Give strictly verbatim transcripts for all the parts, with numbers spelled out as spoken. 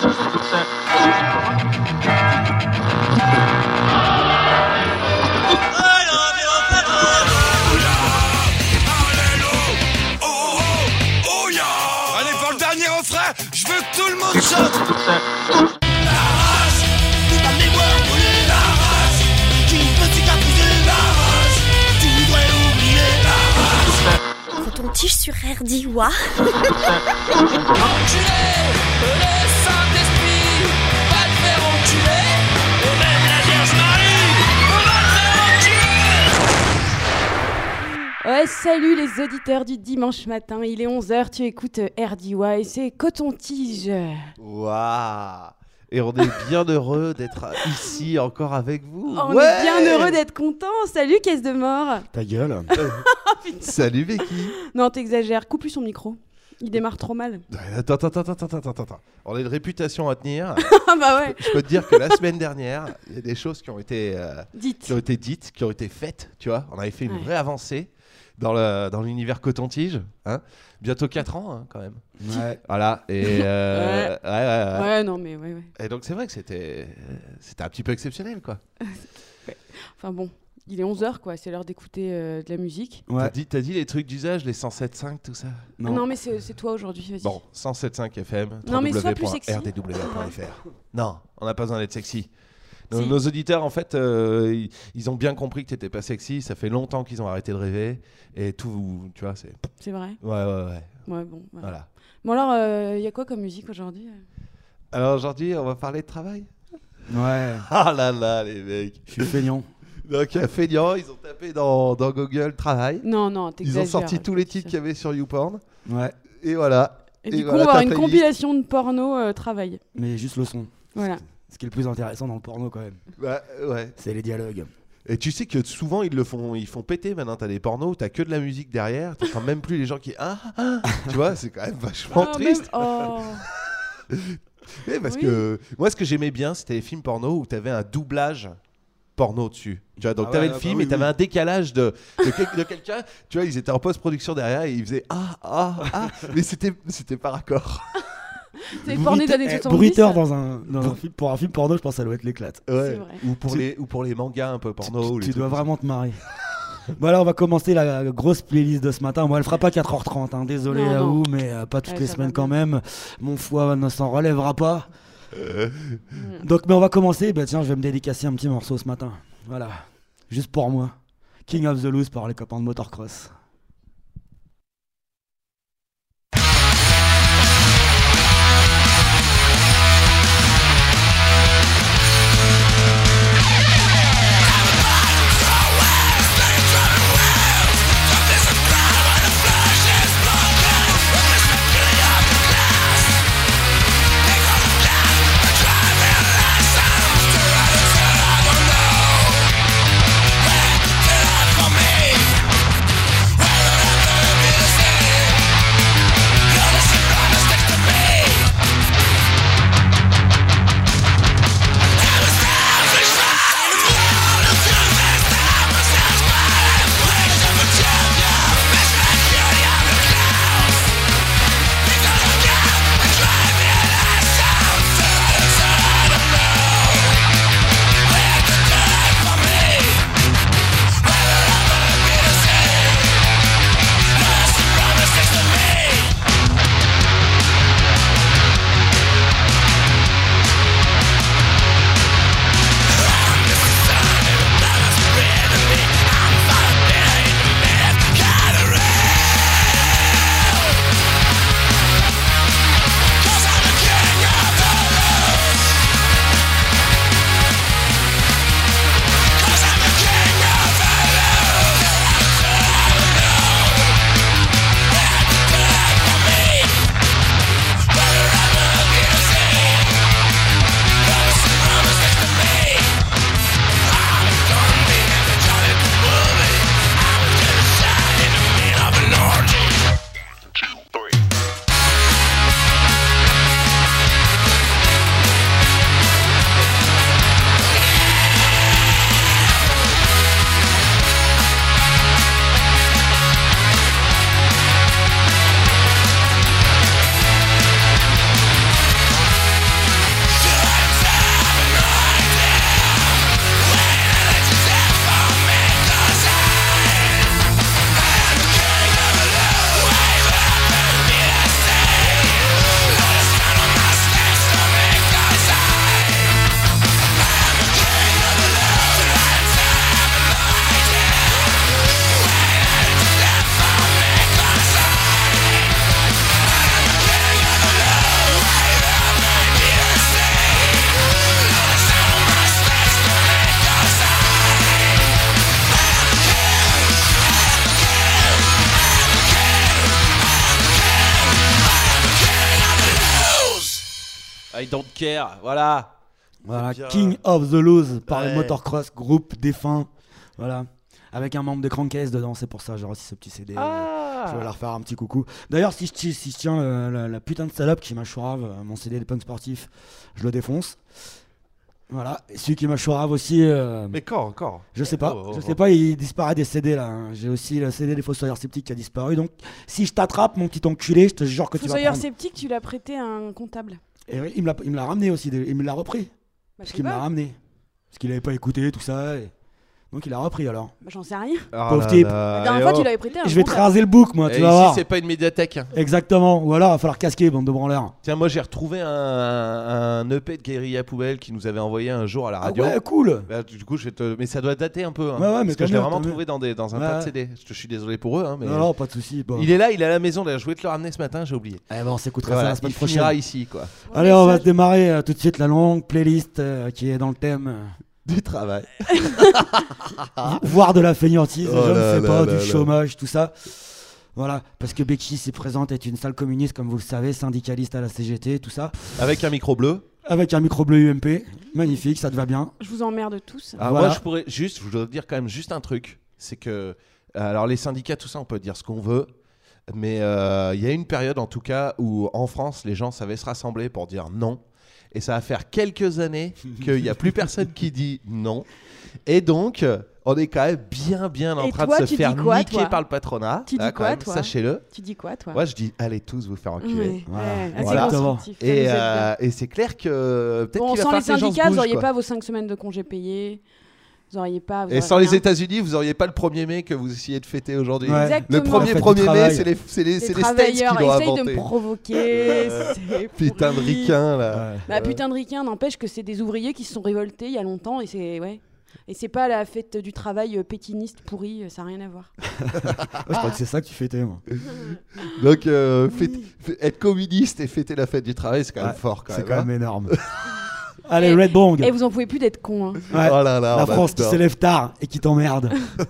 Allez, pour le dernier refrain, je veux que tout le monde chante. Coton-tige sur R D, ouah. Enculé, le Saint-Esprit va te faire enculer. Et même la Vierge Marie va te faire enculer. Ouais, salut les auditeurs du dimanche matin, il est onze heures, tu écoutes R D Y, c'est Coton-tige. Waouh! Et on est bien heureux d'être ici encore avec vous. On ouais est bien heureux d'être contents. Salut Caisse de Mort. Ta gueule. Salut Becky. Non, t'exagères, coupe lui son micro. Il démarre trop mal. Attends, attends, attends, attends, attends, attends. On a une réputation à tenir. Ah bah ouais. Je peux te dire que la semaine dernière, il y a des choses qui ont été euh, dites, qui ont été dites, qui ont été faites. Tu vois, on avait fait une ouais. vraie avancée dans le dans l'univers Coton-tige. Hein, bientôt quatre ans hein, quand même. Ouais. Voilà. Et euh, ouais. Ouais, ouais, ouais. ouais, non mais ouais, ouais. Et donc c'est vrai que c'était c'était un petit peu exceptionnel quoi. Ouais. Enfin bon. Il est onze heures, quoi, c'est l'heure d'écouter euh, de la musique. Ouais. T'as dit, t'as dit les trucs d'usage, les cent sept virgule cinq, tout ça? Non, non mais c'est, c'est toi aujourd'hui, vas-y. Bon, cent sept virgule cinq F M, non, mais sois plus sexy. r d w point f r. Non, on n'a pas besoin d'être sexy. Nos, si. nos auditeurs, en fait, euh, ils, ils ont bien compris que t'étais pas sexy. Ça fait longtemps qu'ils ont arrêté de rêver. Et tout, tu vois, c'est... C'est vrai? Ouais, ouais, ouais. Ouais, bon. Ouais. Voilà. Bon alors, il euh, y a quoi comme musique aujourd'hui? Alors aujourd'hui, on va parler de travail. Ouais. Ah là là, les mecs. Je suis feignant. Donc, euh, feignant, ils ont tapé dans, dans Google travail. Non, non, t'exagères. Ils ont sorti tous les titres qu'il y avait sur YouPorn. Ouais. Et voilà. Et, et du coup, voilà, on va avoir une playlist. compilation de porno euh, travail. Mais juste le son. Voilà. Ce qui est le plus intéressant dans le porno, quand même. Bah, ouais. C'est les dialogues. Et tu sais que souvent, ils le font, ils font péter maintenant. T'as des pornos où t'as que de la musique derrière. T'entends même plus les gens qui. Ah, ah. Tu vois, c'est quand même vachement oh, triste. Même... Oh. Ouais, parce oui. que moi, ce que j'aimais bien, c'était les films porno où t'avais un doublage porno dessus. Tu vois, donc ah t'avais ouais, le film bah oui, et t'avais oui. un décalage de, de, quel, de quelqu'un. Tu vois, ils étaient en post-production derrière et ils faisaient ah, ah, ah. Mais c'était, c'était par accord. C'est porno des années soixante-dix. Bruiteur dans un, dans un film, pour un film porno, je pense que ça doit être l'éclate. Ouais. Ou pour, tu, les, ou pour les mangas un peu porno. Tu, tu dois vraiment te marrer. Bon alors on va commencer la grosse playlist de ce matin. Bon elle fera pas quatre heures trente, hein. Désolé non, à non. vous, mais euh, pas toutes ouais, les semaines quand même. Mon foie ne s'en relèvera pas. Euh... Donc mais on va commencer. Bah tiens, je vais me dédicacer un petit morceau ce matin. Voilà, juste pour moi. King of the Loose par les copains de Motocross. For me I don't care, voilà. Voilà, bien. King of the Loose par Ouais. les Motocross, groupe défunt. Voilà. Avec un membre de Crankcase dedans, c'est pour ça, j'ai reçu ce petit C D. Ah. Je vais leur faire un petit coucou. D'ailleurs, si je, ti- si je tiens euh, la, la putain de salope qui m'a chourave, euh, mon C D des punks sportifs, je le défonce. Voilà. Et celui qui m'a chourave aussi, euh, Mais quand encore je sais pas, Oh, oh, je oh. sais pas, il disparaît des C D là. hein. J'ai aussi le C D des Fossoyeurs Sceptiques qui a disparu. Donc, si je t'attrape, mon petit enculé, je te jure que tu vas Fossoyeur prendre. sceptique, tu l'as prêté à un comptable. Et oui, il me l'a- il me l'a ramené aussi, il me l'a repris. Bah, je Parce sais qu'il me l'a pas. ramené. Parce qu'il avait pas écouté tout ça. et- Donc, il a repris alors. Bah, j'en sais rien. Ah Pauvre là type. là, La dernière et fois, oh. tu l'avais prêté à un Et je vais te comptable. raser le bouc, moi, Et tu vas ici, voir. c'est pas une médiathèque. hein. Exactement. Ou alors, il va falloir casquer, bande de branleurs. Tiens, moi j'ai retrouvé un, un E P de Guérilla Poubelle qui nous avait envoyé un jour à la Ah radio. ouais, cool. Bah, du coup, je vais te... mais ça doit dater un peu. hein. Ouais, ouais, mais parce que tant je l'ai mieux, vraiment tant trouvé dans, des, dans un Ouais, tas de ouais. C D. Je, te, je suis désolé pour eux. Hein, mais... Non, non, pas de soucis. Bon. Il est là, il est à la maison. Là. Je voulais te le ramener ce matin, j'ai oublié. Eh ben, on s'écoutera Voilà, ça la semaine il finira prochaine. ici, quoi. Ouais, Allez, on va ça, se démarrer euh, tout de suite la longue playlist euh, qui est dans le thème. euh, Du travail. voire de la fainéantise, Oh je là ne sais là pas, là du là. chômage, tout ça. Voilà, parce que Becky s'y présente, est une sale communiste, comme vous le savez, syndicaliste à la C G T, tout ça. Avec un micro bleu. Avec un micro bleu U M P, magnifique, ça te va bien. Je vous emmerde tous. Ah, Voilà. Moi, je pourrais juste, je voudrais dire quand même juste un truc. C'est que, alors les syndicats, tout ça, on peut dire ce qu'on veut. Mais euh, il y a une période, en tout cas, où en France, les gens savaient se rassembler pour dire non. Et ça va faire quelques années qu'il n'y a plus personne qui dit non. Et donc, on est quand même bien, bien en Et train toi, de se tu faire dis quoi, niquer toi par le patronat. Tu dis Là, quand quoi, même, toi Sachez-le. Tu dis quoi, toi? Moi, je dis, allez tous vous faire enculer. Ouais, Voilà. ouais, assez Voilà. constructif, ça Et, vous aide bien. euh, et c'est clair que peut-être Bon, qu'il va sans falloir les que les gens se syndicats, vous bougent, n'auriez quoi. pas vos cinq semaines de congés payés. Vous n'auriez pas. vous Et auriez sans les rien. États-Unis, vous auriez pas le premier mai que vous essayez de fêter aujourd'hui. Ouais. Exactement. Le premier Fête du premier mai, travail. c'est les, c'est les, Les c'est les States qui travailleurs l'ont essayent de inventé. me provoquer. c'est Putain de pourri. ricain là. Ouais. Bah, putain de ricain, n'empêche que c'est des ouvriers qui se sont révoltés il y a longtemps et c'est ouais. Et c'est pas la fête du travail euh, pétiniste pourri, euh, ça n'a rien à voir. Je crois que c'est ça que tu fêtais, moi. Donc euh, fête- f- être communiste et fêter la fête du travail, c'est quand même Ouais, fort quand C'est même. quand hein. même énorme. Allez, Et- Red Bong. Et vous en pouvez plus d'être con. Hein. Ouais. Oh là là, La on France qui adore. se lève tard et qui t'emmerde.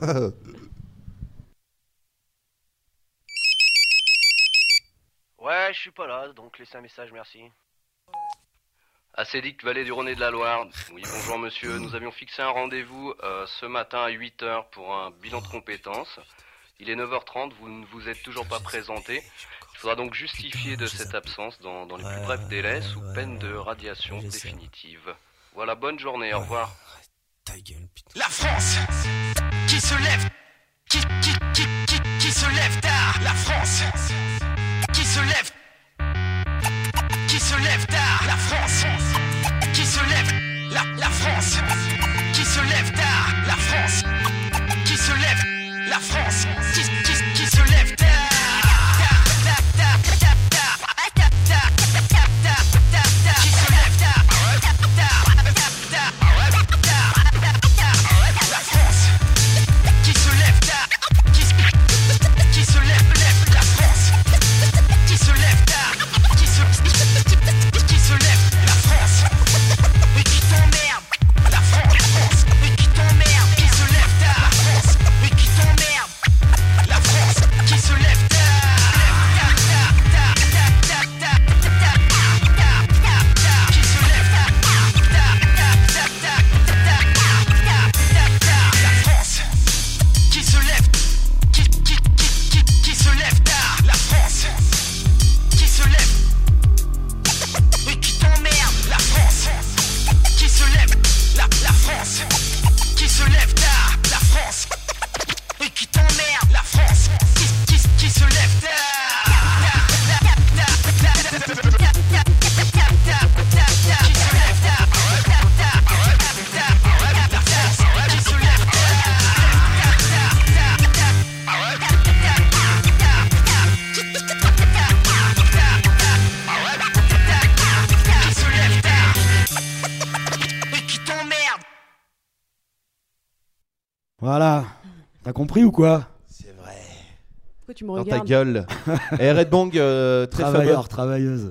Ouais, je suis pas là, donc laissez un message, merci. Acédic, Vallée du Rhône et de la Loire. Oui, bonjour monsieur, nous avions fixé un rendez-vous euh, ce matin à huit heures pour un bilan de compétences. Il est neuf heures trente, vous ne vous êtes toujours pas présenté. Il faudra donc justifier de cette absence dans, dans les plus brefs délais sous peine de radiation définitive. Voilà, bonne journée, au revoir. La France qui se lève, qui, qui, qui, qui, qui se lève tard. La France qui se lève, qui se lève tard. La France qui se lève, la, la France qui se lève tard. La France qui se lève, la France qui, qui, qui se lève tard. Qui se lève tard. La France qui se lève tard, qui, qui se lève, lève la France qui se lève tard, qui se, qui se lève la France, mais qui t'emmerde, la France, mais qui t'emmerde, qui se lève tard, la France, mais qui t'emmerde, la France qui se lève tard. Qui se lève, qui, qui, qui, qui, qui se lève tard. La France qui se lève et qui t'emmerde. La France qui se lève, la, la France qui se lève tard. La France et qui t'emmerde. La France qui, qui, qui se lève tard. Qui se lève tard et qui t'emmerde. Voilà. T'as compris ou quoi? C'est vrai. Pourquoi tu me Dans ta regardes? gueule. Et Red Bong, euh, très Travailleur, travailleuse.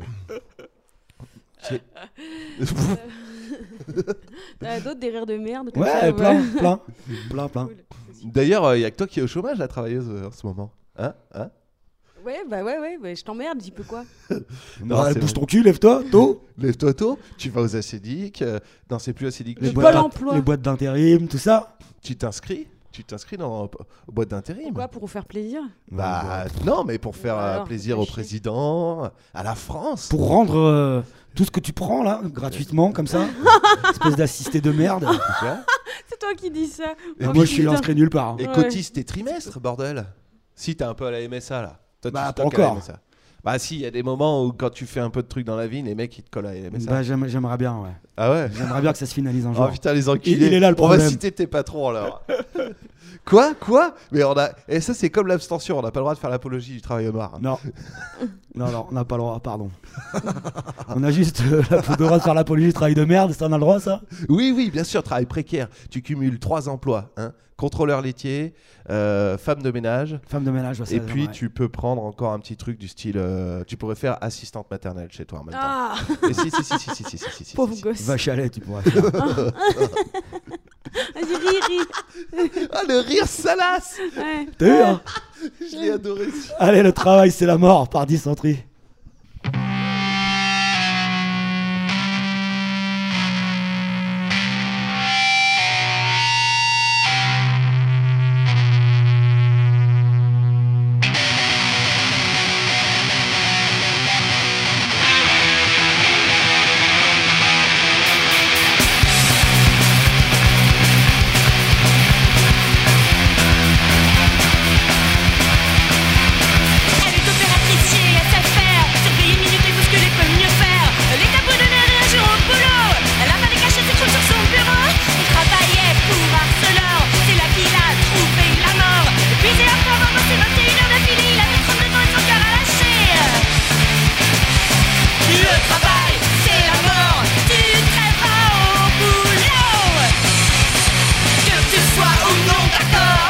T'as d'autres des rires de merde comme Ouais, ça, plein, plein, plein, plein. Cool. D'ailleurs, il y a que toi qui es au chômage, la travailleuse, euh, en ce moment. Hein, hein Ouais, bah ouais, ouais, bah, je t'emmerde, j'y peux quoi. Non, Ouais, c'est bouge bon. ton cul, lève-toi, tôt. Lève-toi tôt, tu vas aux acédiques. euh, Non, c'est plus acédique. Les Le tu boîtes, Pôle d'in- emploi. les boîtes d'intérim, tout ça. tu t'inscris. Tu t'inscris dans aux boîtes d'intérim. Pourquoi, pour vous faire plaisir? Bah non, mais pour faire Bah euh, alors, plaisir fais au chier. président, à la France. Pour rendre euh, tout ce que tu prends là, gratuitement, comme ça. Espèce d'assisté de merde. Tu vois. C'est toi qui dis ça. Et Oh, moi, je suis putain. inscrit nulle part. Et Ouais. cotise tes trimestres, bordel. Si t'es un peu à la M S A là. Toi, tu Bah, stockes pas à la encore. M S A. Bah si, il y a des moments où quand tu fais un peu de trucs dans la vie, les mecs ils te collent à la M S A. Bah, j'aime- j'aimerais bien, ouais. Ah ouais. J'aimerais bien que ça se finalise un Oh jour. putain les enculés. Il- il est là, le On va problème. citer tes patrons alors. Quoi Quoi Mais on a. Et ça c'est comme l'abstention, on n'a pas le droit de faire l'apologie du travail au noir. Non. non, non, on n'a pas le droit, pardon. On a juste euh, la- le droit de faire l'apologie du travail de merde, ça on a le droit, ça. Oui, oui, bien sûr, travail précaire. Tu cumules trois emplois, hein. Contrôleur laitier, euh, femme de ménage. Femme de ménage, ouais, ça, Et puis j'aimerais. tu peux prendre encore un petit truc du style, euh, tu pourrais faire assistante maternelle chez toi en même Ah, temps. Et si si si si si si si si si. pauvre si. gosse. Vache à lait, tu pourrais faire. Vas-y, ris, ris. Ah le rire salace. Ouais. T'as vu, hein? Je l'ai adoré. Allez, le travail, c'est la mort, par dysenterie. Elle est opératrice chez S F R, surveiller, minuter, bousculer, peut mieux faire. Elle est à bout de nerfs et un jour au boulot. Elle a pas des cachets, ses trucs sur son bureau. Il travaillait pour harceleur, c'est là qu'il a trouvé la mort. Épuisé après avoir bossé vingt et une heures d'affilée, il avait trente-deux ans et son cœur à lâcher. Le travail, c'est la mort, tu crèveras au boulot. Que tu sois ou non d'accord.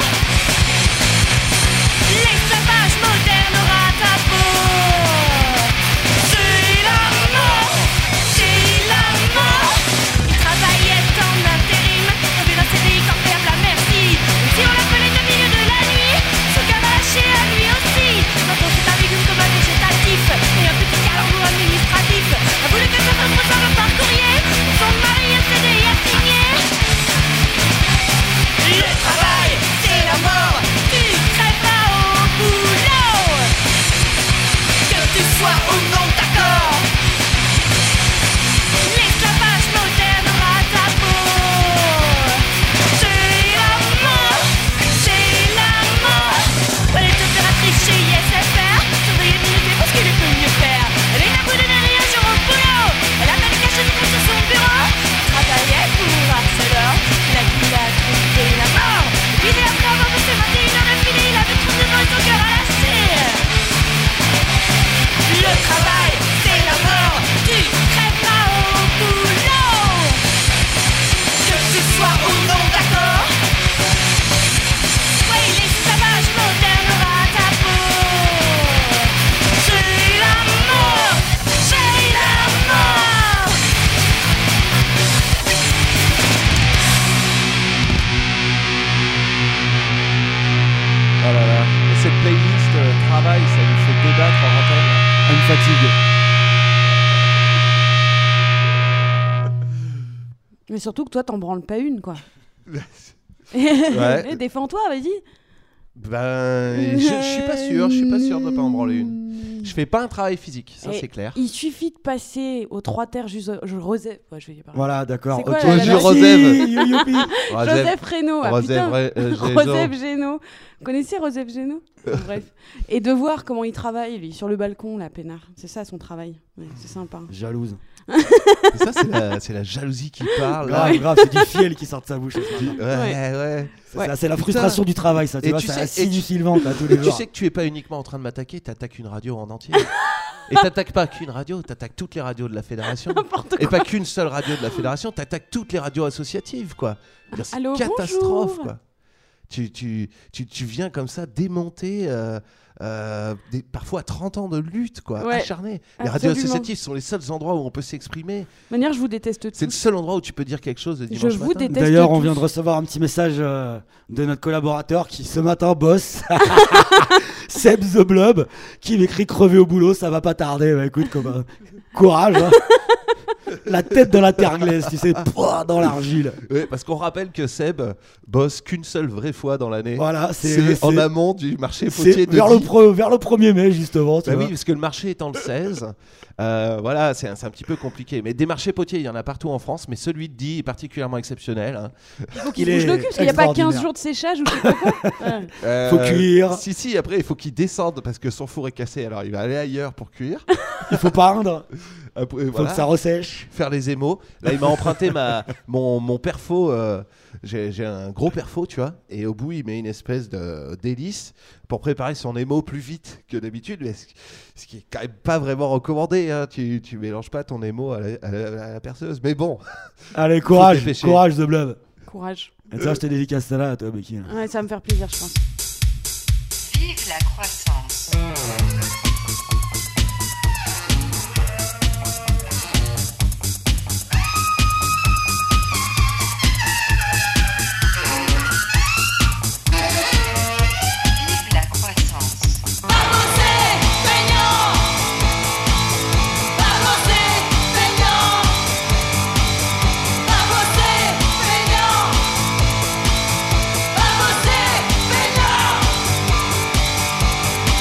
L'esclavage moderne aura ta peau. C'est la mort, c'est la mort. Il travaillait en intérim, revenu d'un C D I corvéable à merci. Même si on l'appelait au milieu de la nuit, son cœur a lâché à lui aussi. Maintenant c'est un légume comme un végétatif et un petit calembour administratif. A voulu que sa femme ressemble par courrier, son mari un C D I a signé. Le travail, c'est la mort, tu crèveras au boulot. Que tu sois ou non d'accord. L'esclavage moderne aura ta peau. C'est la mort, c'est la mort. Elle est opératrice chez I S F R, surveiller, minuter, parce qu'il peut mieux faire. Elle est à bout de nerfs et un jour au boulot. Elle a même caché des trucs sur son bureau. Elle travaillait pour harceleur, là qu'il a trouvé la mort. Puis après avoir bossé vingt et une heures d'affilée, il avait trente-deux ans et son cœur à lâcher. Le travail, c'est la mort, tu crèveras au boulot. Que tu sois ou non d'accord. Oui, l'esclavage moderne aura ta peau. C'est la mort, c'est la mort. Oh là là. Et cette playlist euh, travail, ça nous fait débattre en antenne. Elle me fatigue. Mais surtout que toi, t'en branles pas une, quoi. Ouais. Eh, défends-toi, vas-y. Ben, je, je suis pas sûr, je suis pas sûr de pas en branler une. Je fais pas un travail physique, ça Et c'est clair. Il suffit de passer aux trois terres Jus- je- Rosé. Ouais, je vais y parler. Voilà, d'accord. C'est quoi, ok. la- la- Jus Merci, Rosève. you- youpi. Joseph Reno. Ah, Rosève, putain. Ré- euh, Gézo. Joseph Géno. Vous connaissez Joseph Géno Bref. Et de voir comment il travaille, lui, sur le balcon, là, peinard. C'est ça son travail. Ouais, c'est sympa. Jalouse. Et ça, c'est la, c'est la jalousie qui parle. là. Grave, grave, c'est du fiel qui sort de sa bouche. ce matin. Ouais, ouais. C'est Ouais. ça, c'est la Putain. frustration du travail, ça. Tu Et vois, tu c'est sais- la et tu- du Sylvain, là, tous les Tu jours. sais que tu es pas uniquement en train de m'attaquer, t'attaques une radio en entier. Et t'attaques pas qu'une radio, t'attaques toutes les radios de la fédération. Et pas qu'une seule radio de la fédération, t'attaques toutes les radios associatives, quoi. C'est une Allô, catastrophe, bonjour. quoi. tu, tu, tu, tu viens comme ça démonter euh, euh, des, parfois trente ans de lutte, quoi, Ouais, acharnée. Les radios absolument. associatives sont les seuls endroits où on peut s'exprimer. De toute manière, je vous déteste tous. C'est le seul endroit où tu peux dire quelque chose le Je dimanche vous matin. déteste D'ailleurs, on tous. vient de recevoir un petit message euh, de notre collaborateur qui ce matin bosse. Seb The Blob qui m'écrit crever au boulot, ça va pas tarder. Bah, écoute, comme, euh, courage. Hein. La tête dans la terre glaise, tu sais, pouah, dans l'argile. Oui, parce qu'on rappelle que Seb bosse qu'une seule vraie fois dans l'année. Voilà, c'est, c'est, c'est en amont du marché fautier c'est de vers le, Die. pre- vers le premier mai, justement. Tu Bah vois. oui, parce que le marché étant le seize, euh, voilà, c'est un, c'est un petit peu compliqué. Mais des marchés potiers, il y en a partout en France, mais celui de Die est particulièrement exceptionnel. Hein. Il faut qu'il Il bouge est le cul, parce qu'il n'y a pas quinze extraordinaire. jours de séchage ou je sais pas quoi. Ouais. Euh, Faut cuire. Si, si, après, il faut qu'il descende parce que son four est cassé, alors il va aller ailleurs pour cuire. Il faut peindre, Après, il faut voilà, que ça ressèche. faire les émaux. Là, il m'a emprunté ma, mon, mon perfo. euh, j'ai, j'ai un gros perfo, tu vois, et au bout, il met une espèce de, d'hélice pour préparer son émaux plus vite que d'habitude, mais ce, ce qui est quand même pas vraiment recommandé. Hein. Tu, tu mélanges pas ton émaux à la, à la- à la perceuse, mais bon. Allez, courage, dépêcher. courage The Blob. Courage. Et ça, je te dédicace ça là à toi, Becky. Ouais, ça va me faire plaisir, je pense. Vive la croissance. Vive la croissance. Pas bosser, peignant. Pas bosser, peignant. Pas bosser, peignant. Pas bosser, peignant.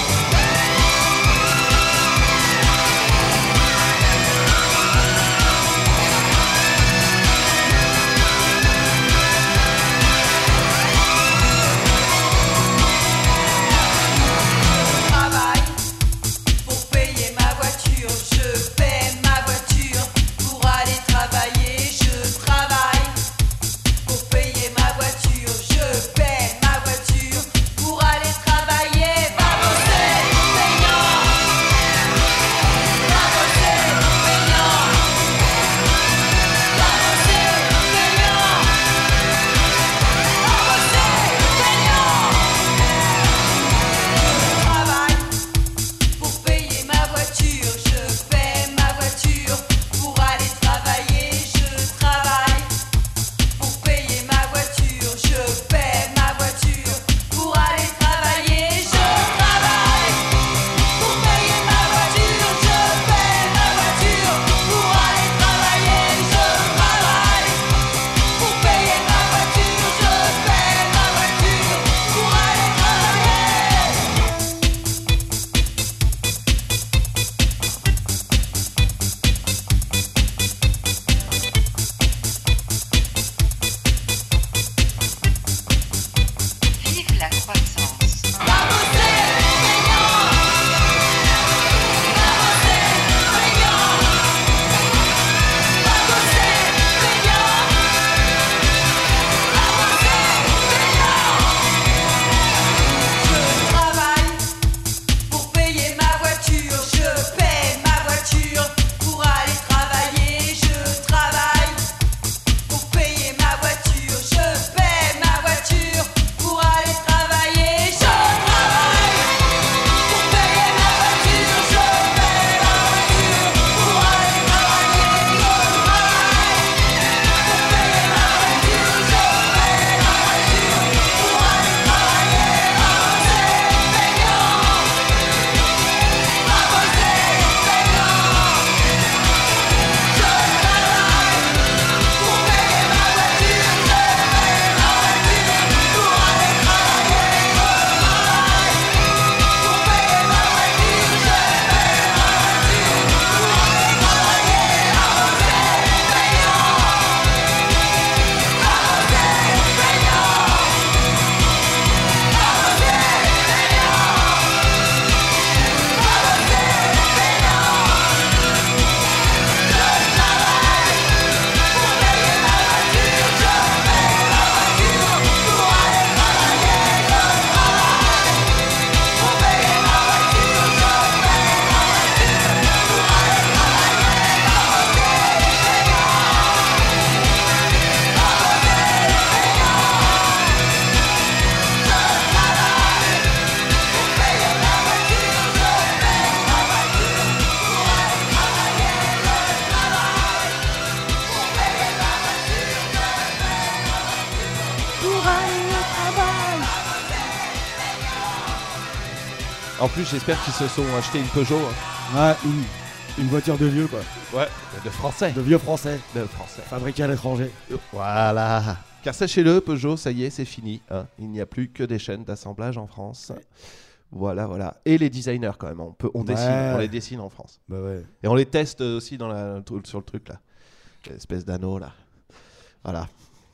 En plus, j'espère qu'ils se sont achetés une Peugeot. Hein. Ouais, une, une voiture de vieux, quoi. Ouais, de français. De vieux français. De français. Fabriqué à l'étranger. Voilà. Car sachez-le, Peugeot, ça y est, c'est fini. Hein. Il n'y a plus que des chaînes d'assemblage en France. Ouais. Voilà, voilà. Et les designers, quand même. On, peut, on, ouais. dessine, on les dessine en France. Bah ouais. Et on les teste aussi dans la, sur le truc, là. L'espèce d'anneau, là. Voilà.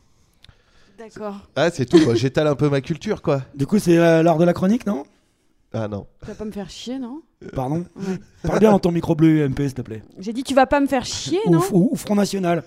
D'accord. Ah, c'est tout. Moi, j'étale un peu ma culture, quoi. Du coup, c'est euh, l'heure de la chronique, non? Ah non. Tu vas pas me faire chier, non? Pardon? Ouais. Parle bien dans ton micro bleu U M P, s'il te plaît. J'ai dit tu vas pas me faire chier, non? Ou, ou, ou Front National.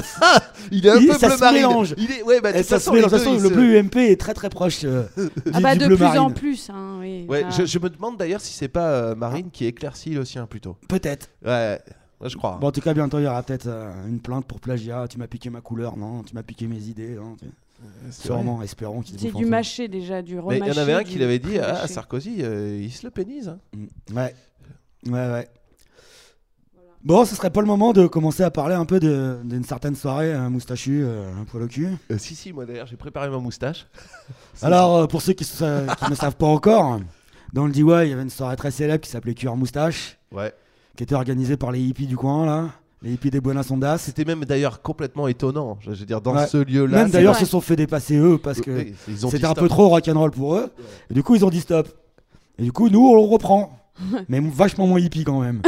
Il est un il, peu ça bleu se marine. mélange. Il est... Ouais, bah, de toute ça façon, se mélange. les De toute façon, deux, le se... bleu U M P est très très proche euh, du, ah bah du de bleu plus marine. en plus, hein, oui. Ouais, Ah. je, je me demande d'ailleurs si c'est pas euh, Marine qui éclaircit le sien plutôt. Peut-être. Ouais, moi je crois. Bon, en tout cas, bientôt il y aura peut-être euh, une plainte pour plagiat. Tu m'as piqué ma couleur, non? Tu m'as piqué mes idées, non? Sûrement, vrai. Espérons qu'ils c'est du mâché déjà, du remâché. Mais il y en avait un qui du... l'avait dit, ah, mâché. Sarkozy, euh, il se le pénise. Hein. Ouais, ouais, ouais. Voilà. Bon, ce serait pas le moment de commencer à parler un peu de, d'une certaine soirée, un moustachu, euh, un poil au cul. Euh, si, si, moi d'ailleurs, j'ai préparé ma moustache. Alors, euh, pour ceux qui, se, qui ne savent pas encore, dans le D Y, il y avait une soirée très célèbre qui s'appelait Cuir Moustache. Ouais. Qui était organisée par les hippies du coin, là. Les hippies des Buenas Ondas. C'était même d'ailleurs complètement étonnant. Je veux dire, dans ouais. ce lieu-là. Même d'ailleurs, se sont fait dépasser eux parce que oui, c'était un peu trop rock'n'roll pour eux. Ouais. Et du coup, ils ont dit stop. Et du coup, nous, on le reprend. Mais vachement moins hippie quand même.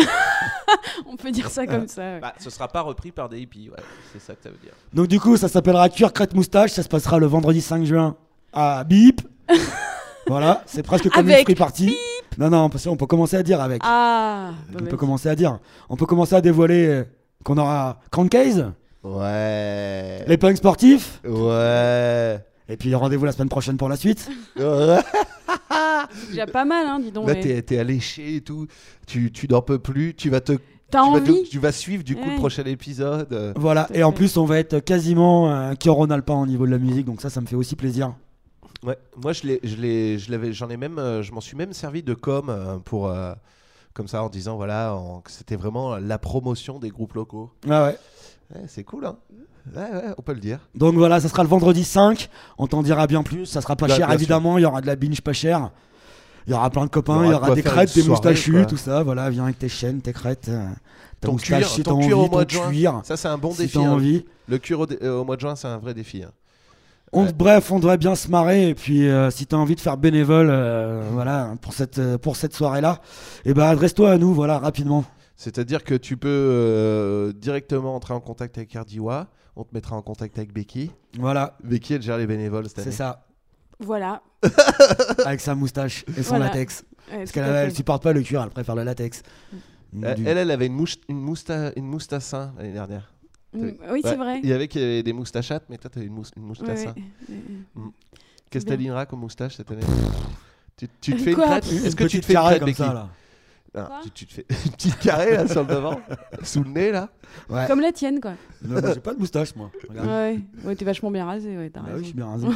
On peut dire ça comme ça. Ouais. Bah, ce sera pas repris par des hippies, ouais. C'est ça que ça veut dire. Donc, du coup, ça s'appellera Cuir Crête Moustache. Ça se passera le vendredi cinq juin à Bip. Voilà, c'est presque comme avec une free party. Bip. Non, non, parce qu'on peut commencer à dire avec. Ah, on bah peut commencer à dire. On peut commencer à dévoiler qu'on aura Crankcase. Ouais. Les punks sportifs. Ouais. Et puis rendez-vous la semaine prochaine pour la suite. Ouais. C'est déjà pas mal, hein, dis donc. Là, ouais. t'es, t'es alléché et tout. Tu, tu n'en peux plus. Tu vas te. T'as tu envie vas te, Tu vas suivre du coup ouais. le prochain épisode. Voilà. Et en plus, on va être quasiment euh, Coron Alpin au niveau de la musique. Donc ça, ça me fait aussi plaisir. Ouais. Moi, je l'ai, je l'ai, je l'avais, j'en ai même, euh, je m'en suis même servi de com euh, pour. Euh, Comme ça, en disant voilà, en, que c'était vraiment la promotion des groupes locaux. Ah ouais. ouais c'est cool, hein. Ouais, ouais, on peut le dire. Donc voilà, ça sera le vendredi cinq. On t'en dira bien plus. Ça sera pas Là, cher, évidemment. Il y aura de la binge pas cher. Il y aura plein de copains. Il y aura, y aura des crêtes, des moustachus, quoi. Tout ça. Voilà, viens avec tes chaînes, tes crêtes. Ta ton moustache, cuir, si ton t'as cuir envie, au mois ton de juin. cuir. Ça, c'est un bon si défi. T'as hein. envie. Le cuir au, dé- euh, au mois de juin, c'est un vrai défi. Hein. On, ouais. Bref, on devrait bien se marrer. Et puis, euh, si t'as envie de faire bénévole, euh, voilà, pour cette euh, pour cette soirée-là, et ben adresse-toi à nous, voilà, rapidement. C'est-à-dire que tu peux euh, directement entrer en contact avec Erdiwa. On te mettra en contact avec Becky. Voilà. Becky, elle gère les bénévoles cette année. C'est ça. Voilà. Avec sa moustache et son Voilà. latex. Ouais, Parce tout qu'elle à fait. elle supporte pas le cuir, elle préfère le latex. Euh, Du- elle, elle avait une, mouche, une, mousta, une moustassin l'année dernière. Mm, T'as oui, vu c'est Ouais, vrai. Il y avait qui avait des moustachattes, mais toi, t'avais une, mousse, une Ouais, moustassin. ouais, ouais, ouais. Qu'est-ce que Bien. t'alineras comme moustache cette année? tu, tu te fais Quoi une crête? Une Est-ce que tu petite te fais une carré crête, comme Becky? ça, là. Non, Quoi tu, tu te fais une petite carré là sur le devant, sous le nez là. Ouais. Comme la tienne, quoi. Non, moi, j'ai pas de moustache, moi. Regarde. Ouais, ouais, t'es vachement bien rasé, ouais, t'as Bah oui, je raison. suis bien rasé.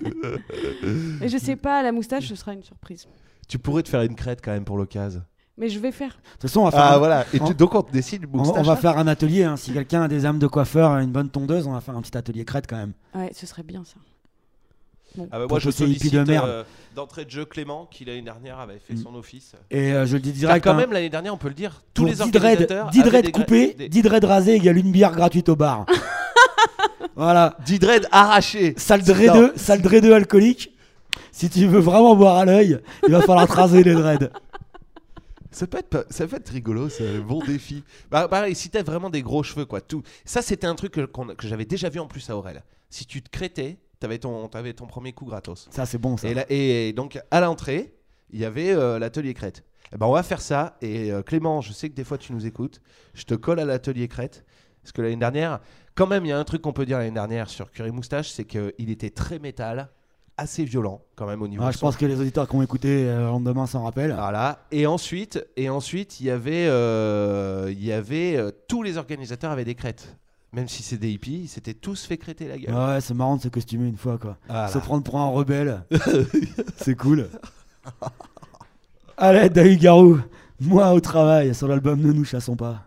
Et je sais pas, la moustache, ce sera une surprise. Tu pourrais te faire une crête quand même pour l'occasion. Mais je vais faire. De toute façon, on va faire, Ah un, voilà. Et on- tu- donc on te décide une on, moustache. on va là faire un atelier. Hein. Si quelqu'un a des âmes de coiffeur, une bonne tondeuse, on va faire un petit atelier crête quand même. Ouais, ce serait bien ça. Bon. Ah bah Pour moi je tous ces hippies sollicite de merde. euh, d'entrée de jeu Clément qui l'année dernière avait fait Mm. son office. Et euh, je le dis Car direct. quand hein, même l'année dernière on peut le dire, tous pour les dix dreads- organisateurs dix avaient dreads des gra- coupés, des- dix dreads rasés égale une bière gratuite au bar. Voilà. dix dreads arrachés. Salle dreadeux, salle dreadeux alcoolique. Si tu veux vraiment boire à l'œil, il va falloir te raser les dreads. Ça peut être pas- ça peut être rigolo, c'est un bon défi. Bah, pareil, si t'as vraiment des gros cheveux quoi, tout. Ça c'était un truc que, qu'on- que j'avais déjà vu en plus à Aurel. Si tu te crêtais, t'avais ton t'avais ton premier coup gratos. Ça, c'est bon, ça. Et, là- et donc à l'entrée, il y avait euh, l'atelier crête. Eh ben, on va faire ça. Et euh, Clément, je sais que des fois tu nous écoutes. Je te colle à l'atelier crête. Parce que l'année dernière, quand même, il y a un truc qu'on peut dire l'année dernière sur Cuir et Moustache, c'est qu'il était très métal, assez violent quand même au niveau Ah, du je son. pense que les auditeurs qui ont écouté euh, le lendemain s'en rappellent. Voilà. Et ensuite, et ensuite, il y avait, euh, il y avait euh, tous les organisateurs avaient des crêtes. Même si c'est des hippies, ils s'étaient tous fait crêter la gueule. Ouais, c'est marrant de se costumer une fois, quoi. Voilà. Se prendre pour un rebelle. C'est cool. Allez, David Garou, moi au travail sur l'album Ne nous chassons pas.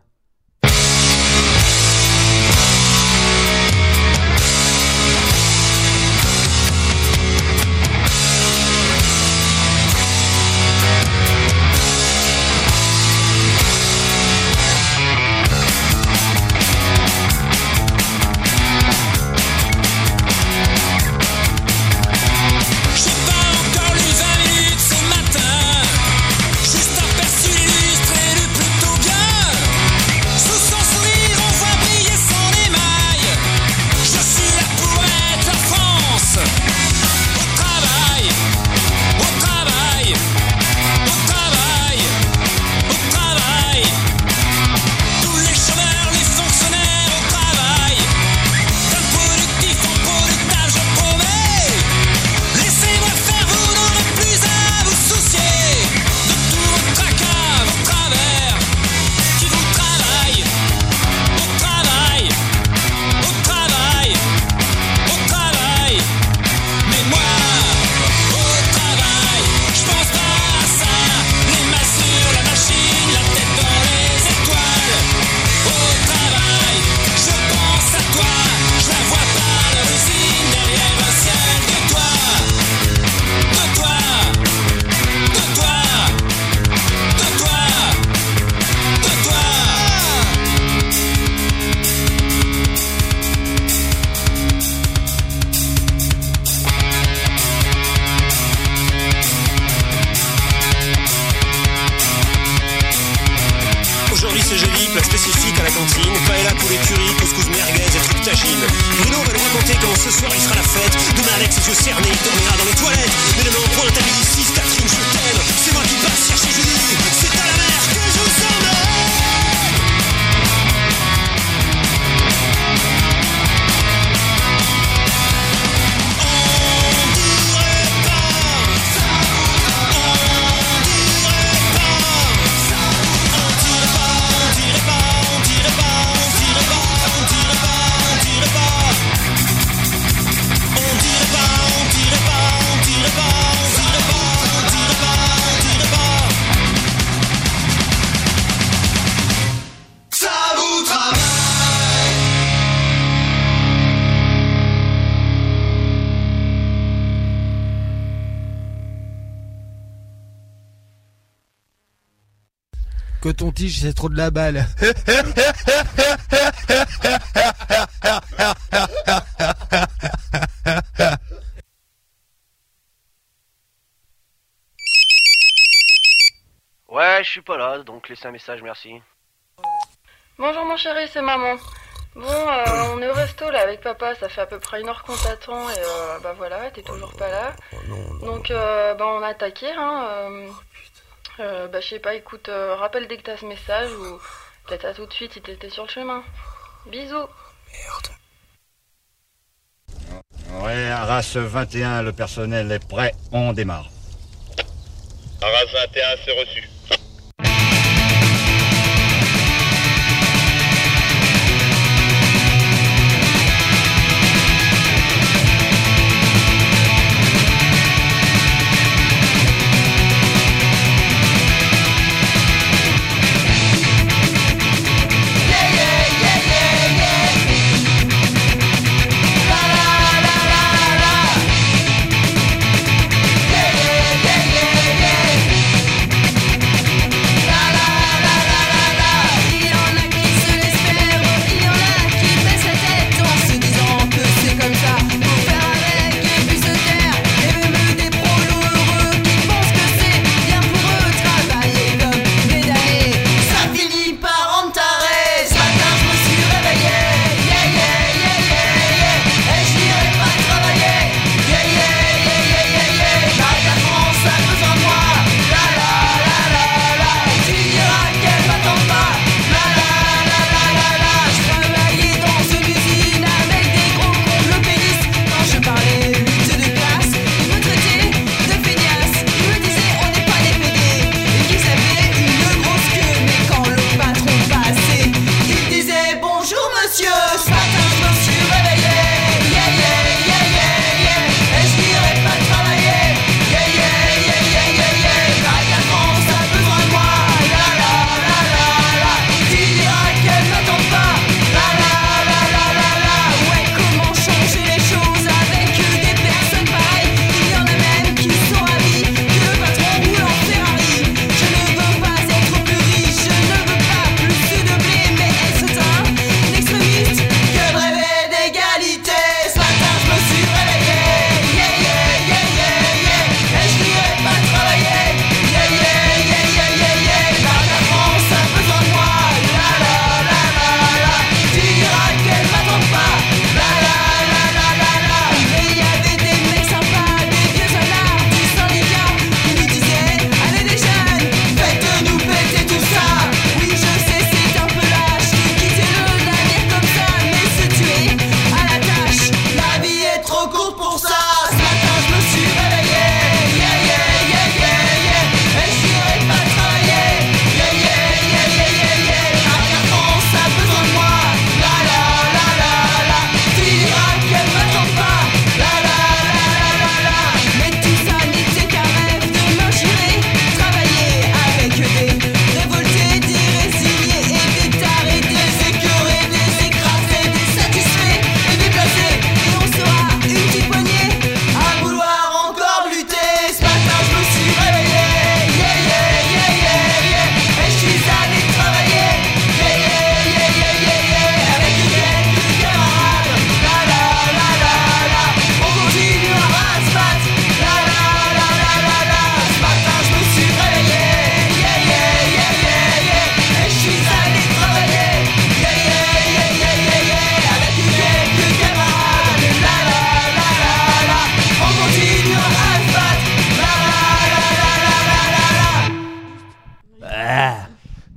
avec ses yeux cernés, il dormira dans les toilettes. Mais ne m'en pointe à midi six, Catherine, je t'aime. C'est moi qui passe chercher Julie, c'est à la mer que je vous emmène. Coton-tige, c'est trop de la balle. Ouais, je suis pas là, donc laissez un message, merci. Bonjour mon chéri, c'est maman. Bon, euh, on est au resto là avec papa, ça fait à peu près une heure qu'on t'attend et euh, bah voilà, t'es toujours pas là. Donc euh, bah on a attaqué, hein. Euh, euh, bah je sais pas, écoute, euh, rappelle dès que t'as ce message ou peut-être à tout de suite si t'étais sur le chemin. Bisous. Merde. Ouais, Arras vingt et un, le personnel est prêt, on démarre. Arras vingt et un, c'est reçu. Yeah, yeah, yeah, yeah, yeah.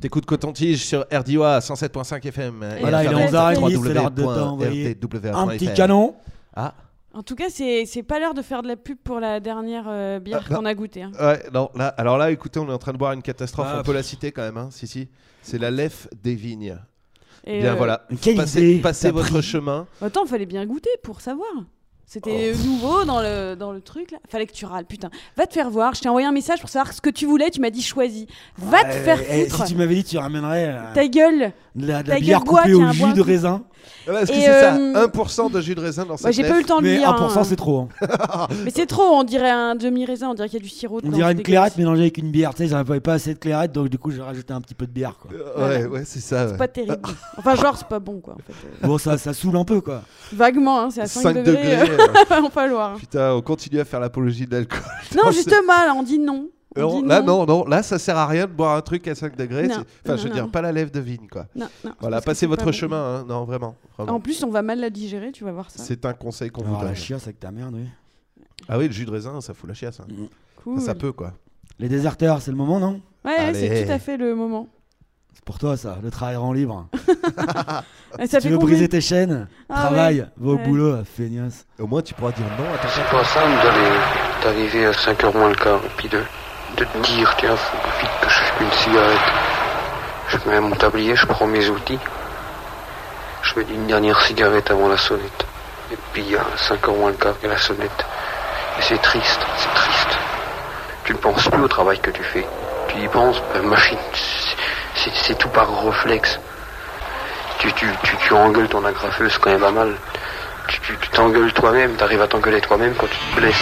T'écoutes Coton-Tige sur R D I cent sept virgule cinq F M. Voilà, il est onze heures trente, c'est l'heure de t'envoyer un petit canon. Ah. En tout cas, c'est, c'est pas l'heure de faire de la pub pour la dernière euh, bière ah, qu'on a goûtée. Hein. Ouais, non, là, alors là, écoutez, on est en train de boire une catastrophe, ah, on peut la citer quand même, hein, si, si. C'est la Leffe des Vignes. Et bien euh, voilà, quelle passez, idée, passez votre pris. chemin. Attends, fallait bien goûter pour savoir. C'était oh. nouveau dans le, dans le truc là. Fallait que tu râles, putain. Va te faire voir. Je t'ai envoyé un message pour savoir ce que tu voulais. Tu m'as dit choisis. Va ouais, te faire et, foutre. Et si tu m'avais dit tu ramènerais euh, ta gueule. De la, de ta la bière bois, coupée au jus de raisin. Parce que et c'est euh, ça, un pour cent de jus de raisin dans cette bah, j'ai lèvre. pas eu le temps de mais lire. un pour cent hein. c'est trop. Hein. Mais c'est trop, on dirait un demi-raisin, on dirait qu'il y a du sirop dedans. On dirait une clairette mélangée avec une bière. Tu sais, j'avais pas assez de clairette, donc du coup j'ai rajouté un petit peu de bière. Quoi. Euh, ouais, ouais, c'est ça. C'est ouais. pas terrible. Enfin, genre, c'est pas bon quoi. En fait. Bon, ça, ça saoule un peu quoi. Vaguement, hein, c'est à cinq, cinq degrés. degrés euh... on falloir. Putain, on continue à faire l'apologie de l'alcool. Non, Non, justement, là, on dit non. On non, dit là, non. non, non, là, ça sert à rien de boire un truc à cinq degrés. Non, c'est... Enfin, non, je veux non, dire, non. pas la lèvre de vigne, quoi. Non, non. Voilà, passez votre chemin, hein. Non, vraiment, vraiment. En plus, on va mal la digérer, tu vas voir ça. C'est un conseil qu'on Alors, vous donne. la chiasse avec ta merde, oui. Ah oui, le jus de raisin, ça fout la chiasse. Hein. Mmh. Cool. Ça, ça peut, quoi. Les déserteurs, c'est le moment, non? Ouais, Allez. c'est tout à fait le moment. C'est pour toi, ça, le travail en libre. Et si ça tu fait veux combien briser tes chaînes, Ah travaille, ouais. va au Ouais. boulot, feignasse. Au moins, tu pourras dire non à ta C'est pas simple d'aller, d'arriver à cinq heures moins le quart et puis de, de te dire, tiens, faut vite que je fume une cigarette. Je mets mon tablier, je prends mes outils. Je fais une dernière cigarette avant la sonnette. Et puis il y a cinq heures moins le quart et la sonnette. Et c'est triste, c'est triste. Tu ne penses plus au travail que tu fais. Tu y penses, ben, machine, c'est, c'est tout par réflexe. Tu, tu, tu, tu engueules ton agrafeuse quand elle va mal. Tu, tu, tu t'engueules toi-même, t'arrives à t'engueuler toi-même quand tu te blesses.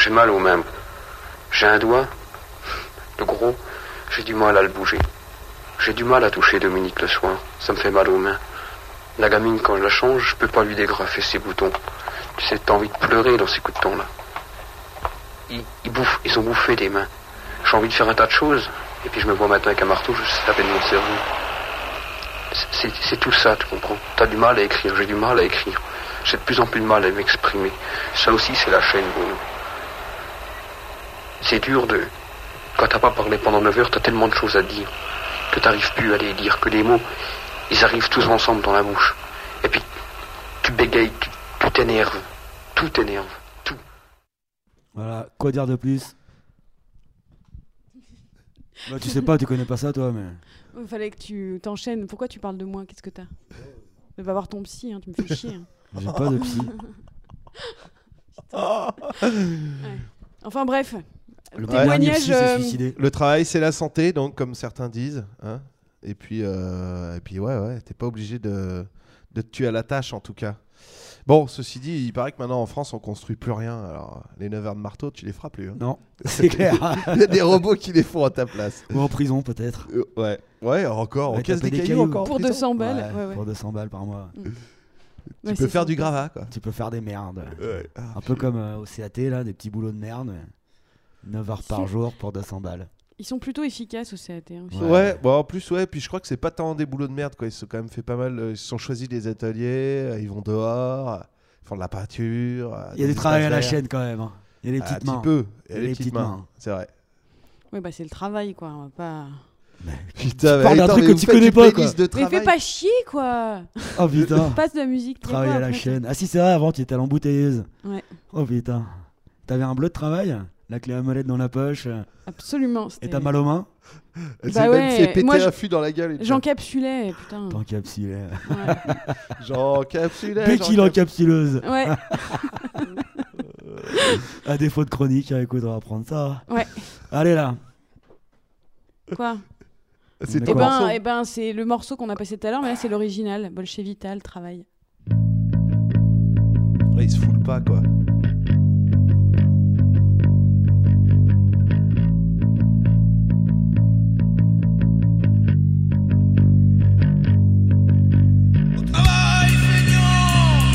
J'ai mal aux mains. J'ai un doigt, le gros, j'ai du mal à le bouger. J'ai du mal à toucher Dominique le soir, ça me fait mal aux mains. La gamine, quand je la change, je peux pas lui dégrafer ses boutons. Tu sais, t'as envie de pleurer dans ces coups de temps là. Ils, ils bouffent, ils ont bouffé des mains. J'ai envie de faire un tas de choses, et puis je me vois maintenant avec un marteau, je sais taper de mon cerveau. C'est, c'est tout ça, tu comprends. T'as du mal à écrire, j'ai du mal à écrire. J'ai de plus en plus de mal à m'exprimer. Ça aussi, c'est la chaîne pour nous. C'est dur de... Quand t'as pas parlé pendant neuf heures, t'as tellement de choses à dire que t'arrives plus à les dire, que les mots, ils arrivent tous ensemble dans la bouche. Et puis, tu bégayes, tu, tout t'énerve. Tout t'énerve. Tout. Voilà, quoi dire de plus? Bah, tu sais pas, tu connais pas ça, toi, mais... Il fallait que tu t'enchaînes. Pourquoi tu parles de moi? Qu'est-ce que t'as? Va voir ton psy, hein, tu me fais chier. Hein. J'ai pas de psy. Ouais. Enfin bref, Le témoignage. Euh... Le travail, c'est la santé, donc comme certains disent. Hein, et puis, euh, et puis ouais, ouais, t'es pas obligé de, de te tuer à la tâche en tout cas. Bon, ceci dit, il paraît que maintenant en France on construit plus rien. Alors les neuf heures de marteau, tu les feras plus. Hein. Non, c'est clair. Il y a des robots qui les font à ta place. Ou en prison peut-être. Euh, ouais, ouais, encore. On Avec casse des cailloux, cailloux encore. Pour deux cents balles. Ouais, Ouais, ouais. Pour deux cents balles par mois. Mm. Tu Ouais, peux c'est faire ça. du gravat, quoi. Tu peux faire des merdes. Ouais. Ah, Un peu comme euh, au C A T, là, des petits boulots de merde. neuf heures par C'est- jour pour deux cents balles. Ils sont plutôt efficaces au C A T. Hein, aussi. Ouais, ouais bon, en plus, ouais, puis je crois que c'est pas tant des boulots de merde, quoi. Ils se sont quand même fait pas mal. euh, Ils se sont choisis des ateliers, euh, ils vont dehors, euh, ils font de la peinture. euh, Il y a des du travail à la stagiaires. chaîne quand même. hein. Il y a les Ah, petites un mains. petit peu. Il y a les petites mains. mains. C'est vrai. Ouais, bah c'est le travail, quoi. On va pas. Putain, parles d'un attends, truc mais que vous tu faites connais une pas, playlist quoi. de Mais travail. fais pas chier, quoi. Oh putain. Passe de la musique. tu fais Travailler quoi à la après, chaîne. Ah si, c'est vrai, avant tu étais à l'embouteilleuse. Ouais. Oh putain. T'avais un bleu de travail, la clé à molette dans la poche, euh, Absolument. et c'était- t'as mal aux mains. Elle Bah s'est ouais, même fait péter moi, je- un fût dans la gueule. et tout. J'encapsulais, putain. T'encapsulais. Ouais. J'encapsulais. Becky j'encap- l'encapsuleuse. Ouais. À défaut de chronique, écoute, on va prendre ça. Ouais. Allez là. Quoi? C'est Mais Eh ton quoi morceau. ben, eh ben, c'est le morceau qu'on a passé tout à l'heure, mais là c'est l'original. Bolchevita, le travail. Ouais, il se foule pas, quoi. Travail feignant.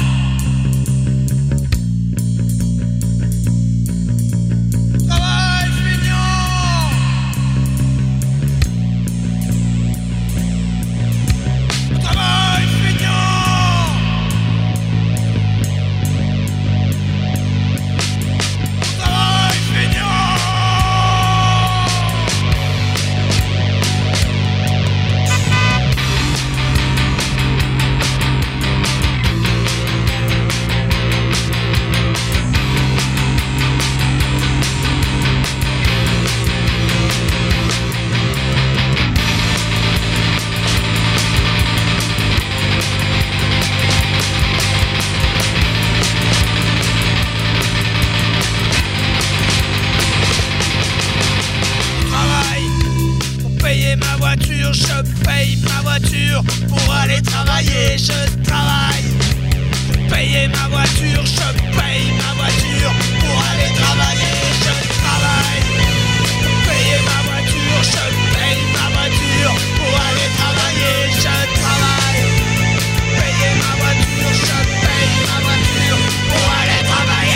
Travail feignant. Travail feignant. Travail feignant. Travail pour payer ma voiture, je paye ma voiture pour aller travailler, je travaille. Pour payer ma voiture, je paye ma voiture pour aller travailler, je travaille. Pour payer ma voiture, je paye ma voiture pour aller travailler, je travaille. Pour payer ma voiture, je paye ma voiture pour aller travailler.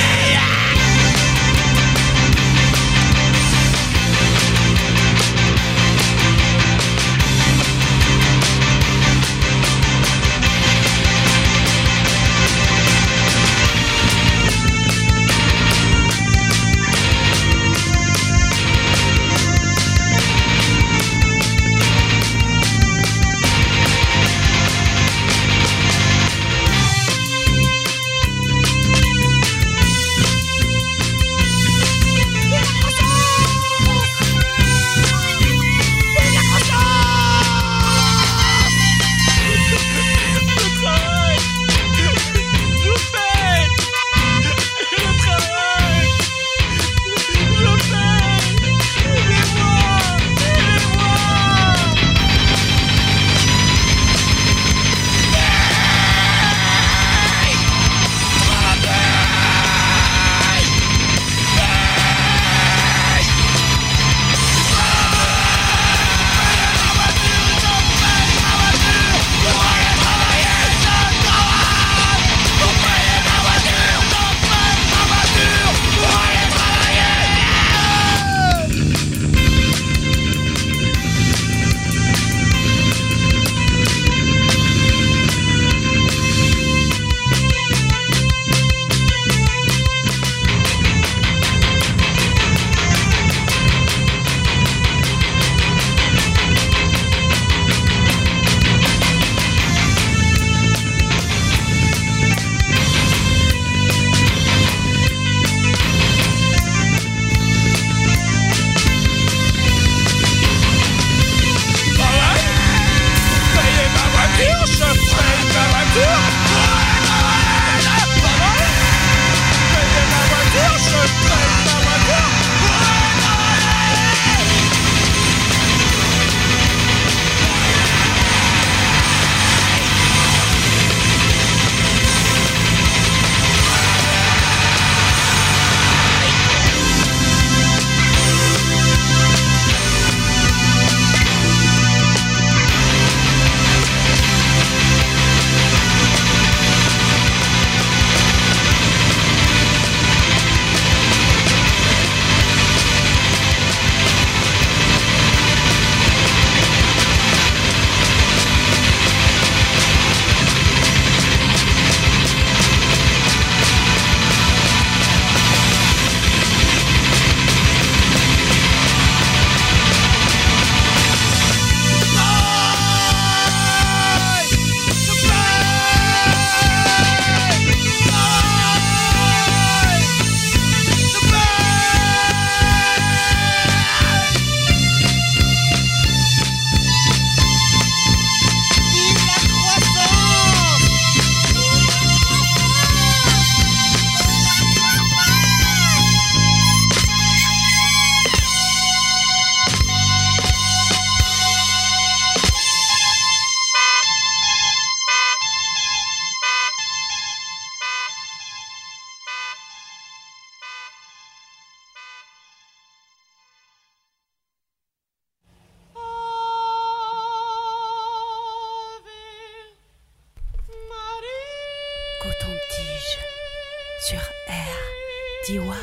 Diwa.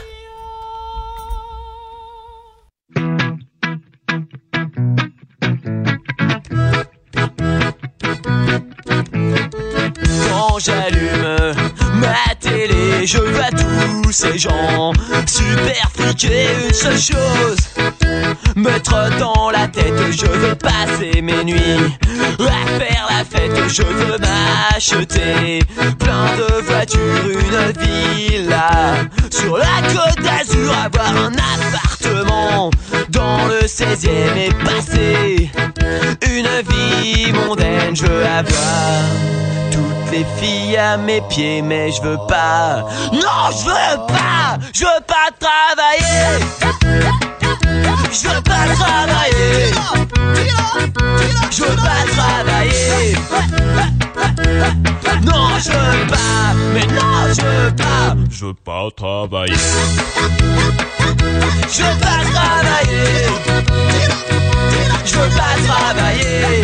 Quand j'allume ma télé, je vois tous ces gens super friqués. Une seule chose me trotte dans la tête, je veux passer mes nuits à faire la fête. Je veux m'acheter plein de voitures, une villa sur la Côte d'Azur, avoir un appartement dans le seizième et passer une vie mondaine. Je veux avoir toutes les filles à mes pieds, mais je veux pas. Non, je veux pas. Je veux pas travailler. Je veux pas travailler. Je veux pas travailler. Non, je veux pas. Mais non, je veux pas. Je veux pas travailler. Je veux pas travailler. Je veux pas travailler.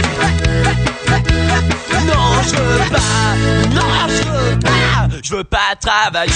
Non, je veux pas. Non, je veux pas. Je veux pas travailler.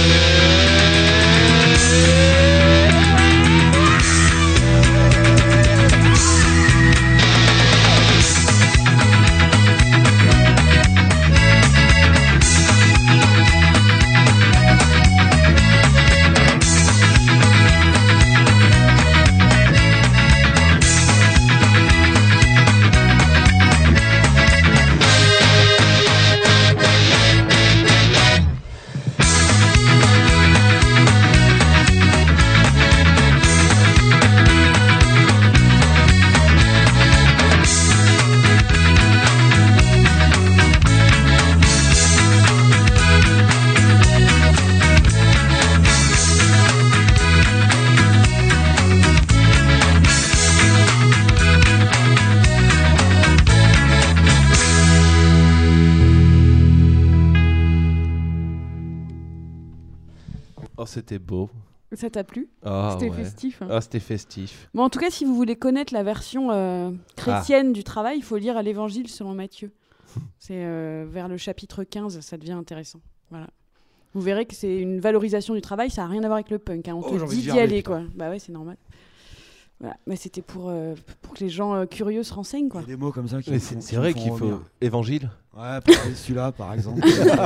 C'était beau. Ça t'a plu? Oh, C'était ouais. festif. Hein. Ah, c'était festif. Bon, en tout cas, si vous voulez connaître la version euh, chrétienne ah. du travail, il faut lire l'Évangile selon Matthieu. C'est euh, vers le chapitre quinze, ça devient intéressant. Voilà. Vous verrez que c'est une valorisation du travail, ça n'a rien à voir avec le punk. Hein. On oh, te dit d'y aller, quoi. Bah ouais, c'est normal. Voilà. Mais c'était pour, euh, pour que les gens euh, curieux se renseignent, quoi. Il y a des mots comme ça qui Mais font, c'est, c'est qui vrai font qu'il faut revenir. Évangile. Ouais, celui-là, par exemple.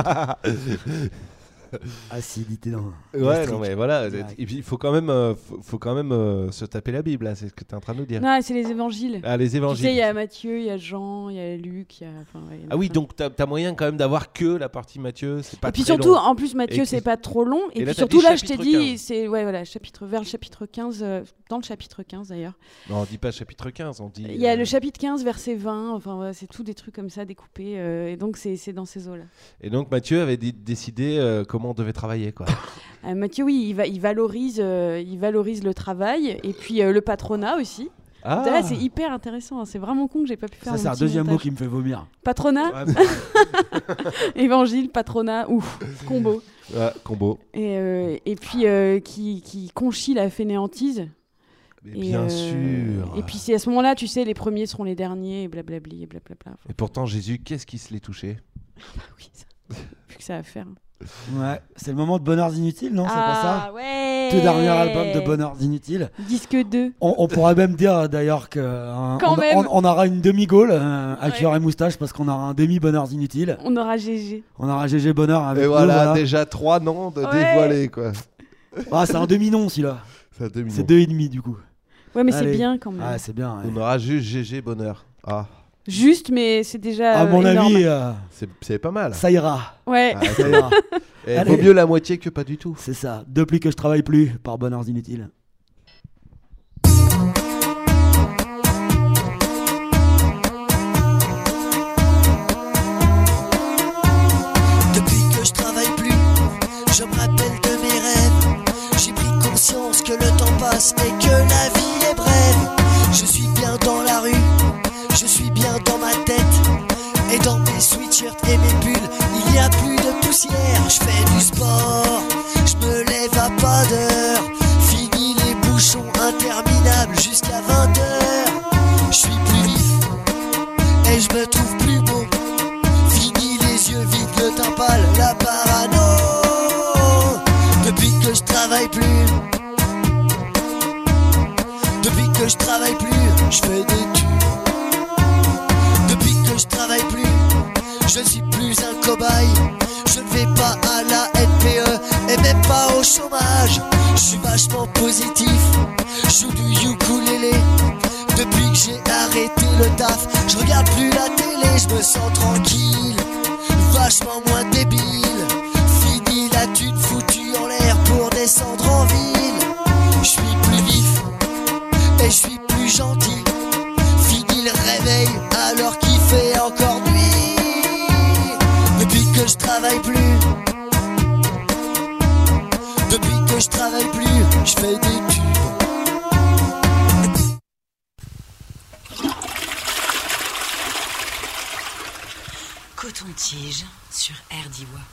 Acidité dans. Ouais, non mais voilà. Et puis il faut quand même, euh, faut, faut quand même euh, se taper la Bible. Là, c'est ce que tu es en train de nous dire. Non, c'est les évangiles. Ah, les évangiles. Tu sais, il y a Matthieu, il y a Jean, il y a Luc, il y a. Ouais, y a ah oui, donc t'as, t'as moyen quand même d'avoir que la partie Matthieu. C'est pas. Et puis très surtout, long. en plus Matthieu, et c'est pas trop long. Et, et puis là, surtout là, je t'ai dit, quinze. c'est ouais voilà, chapitre vers le chapitre quinze, euh, dans le chapitre quinze d'ailleurs. Non, on dit pas chapitre quinze, on dit. Il y a euh... le chapitre quinze, verset vingt. Enfin, ouais, c'est tout des trucs comme ça découpés. Euh, et donc c'est, c'est dans ces eaux là. Et donc Matthieu avait d- décidé euh, comment on devait travailler, quoi. Euh, Matthieu, oui, il, va, il, valorise, euh, il valorise le travail et puis euh, le patronat aussi. Ah. Là, c'est hyper intéressant. Hein. C'est vraiment con que j'ai pas pu faire. Ça, c'est un deuxième montage. Mot qui me fait vomir. Patronat. Ouais, Évangile, patronat, ouf, combo. Ouais, combo. Et, euh, et puis euh, qui, qui conchit la fainéantise. Mais et bien euh, sûr. Et puis c'est à ce moment-là, tu sais, les premiers seront les derniers, et blablabli, et blablabla. Et pourtant, Jésus, qu'est-ce qui se l'est touché? Bah oui, ça. Plus que ça à faire. Ouais, c'est le moment de Bonheurs Inutiles, non? Ah, c'est pas ça? Ouais. Tout dernier album de Bonheurs Inutiles. Disque deux. On, on pourrait même dire d'ailleurs qu'on on, on, on aura une demi-gaule euh, à ouais. Cuir et Moustache parce qu'on aura un demi-Bonheurs Inutiles. On aura G G. On aura G G Bonheur avec et nous. Voilà, voilà, déjà trois noms de ouais. dévoilés, quoi. Ah, c'est un demi-nom, celui-là. C'est un demi-nom. C'est deux et demi, du coup. Ouais, mais Allez. c'est bien quand même. Ah, c'est bien. Ouais. On aura juste G G Bonheur. Ah. Juste, mais c'est déjà. À mon euh, avis, euh, c'est, c'est pas mal. Ça ira. Ouais. Ah, ça ira. Et vaut mieux la moitié que pas du tout. C'est ça. Depuis que je travaille plus par Bonheurs Inutiles. Depuis que je travaille plus, je me rappelle de mes rêves. J'ai pris conscience que le temps passe et que la vie est brève. Je suis bien dans la rue, je suis bien dans ma tête. Et dans mes sweatshirts et mes pulls, il n'y a plus de poussière. Je fais du sport, je me lève à pas d'heure. Fini les bouchons interminables jusqu'à vingt heures. Je suis plus vif et je me trouve plus beau. Fini les yeux vides, le teint pâle, la parano. Depuis que je travaille plus. Depuis que je travaille plus, je fais des tubes. Depuis que je travaille plus, je ne suis plus un cobaye. Je ne vais pas à la N P E et même pas au chômage. Je suis vachement positif, je joue du ukulélé. Depuis que j'ai arrêté le taf, je regarde plus la télé, je me sens tranquille, vachement moins débile. Fini la thune foutue en l'air pour descendre en ville. Je suis plus vif et je suis plus gentil. Fini le réveil alors qu'il fait encore nuit. Depuis que je travaille plus, depuis que je travaille plus, je fais des tubes. Coton-tige sur R D I W A.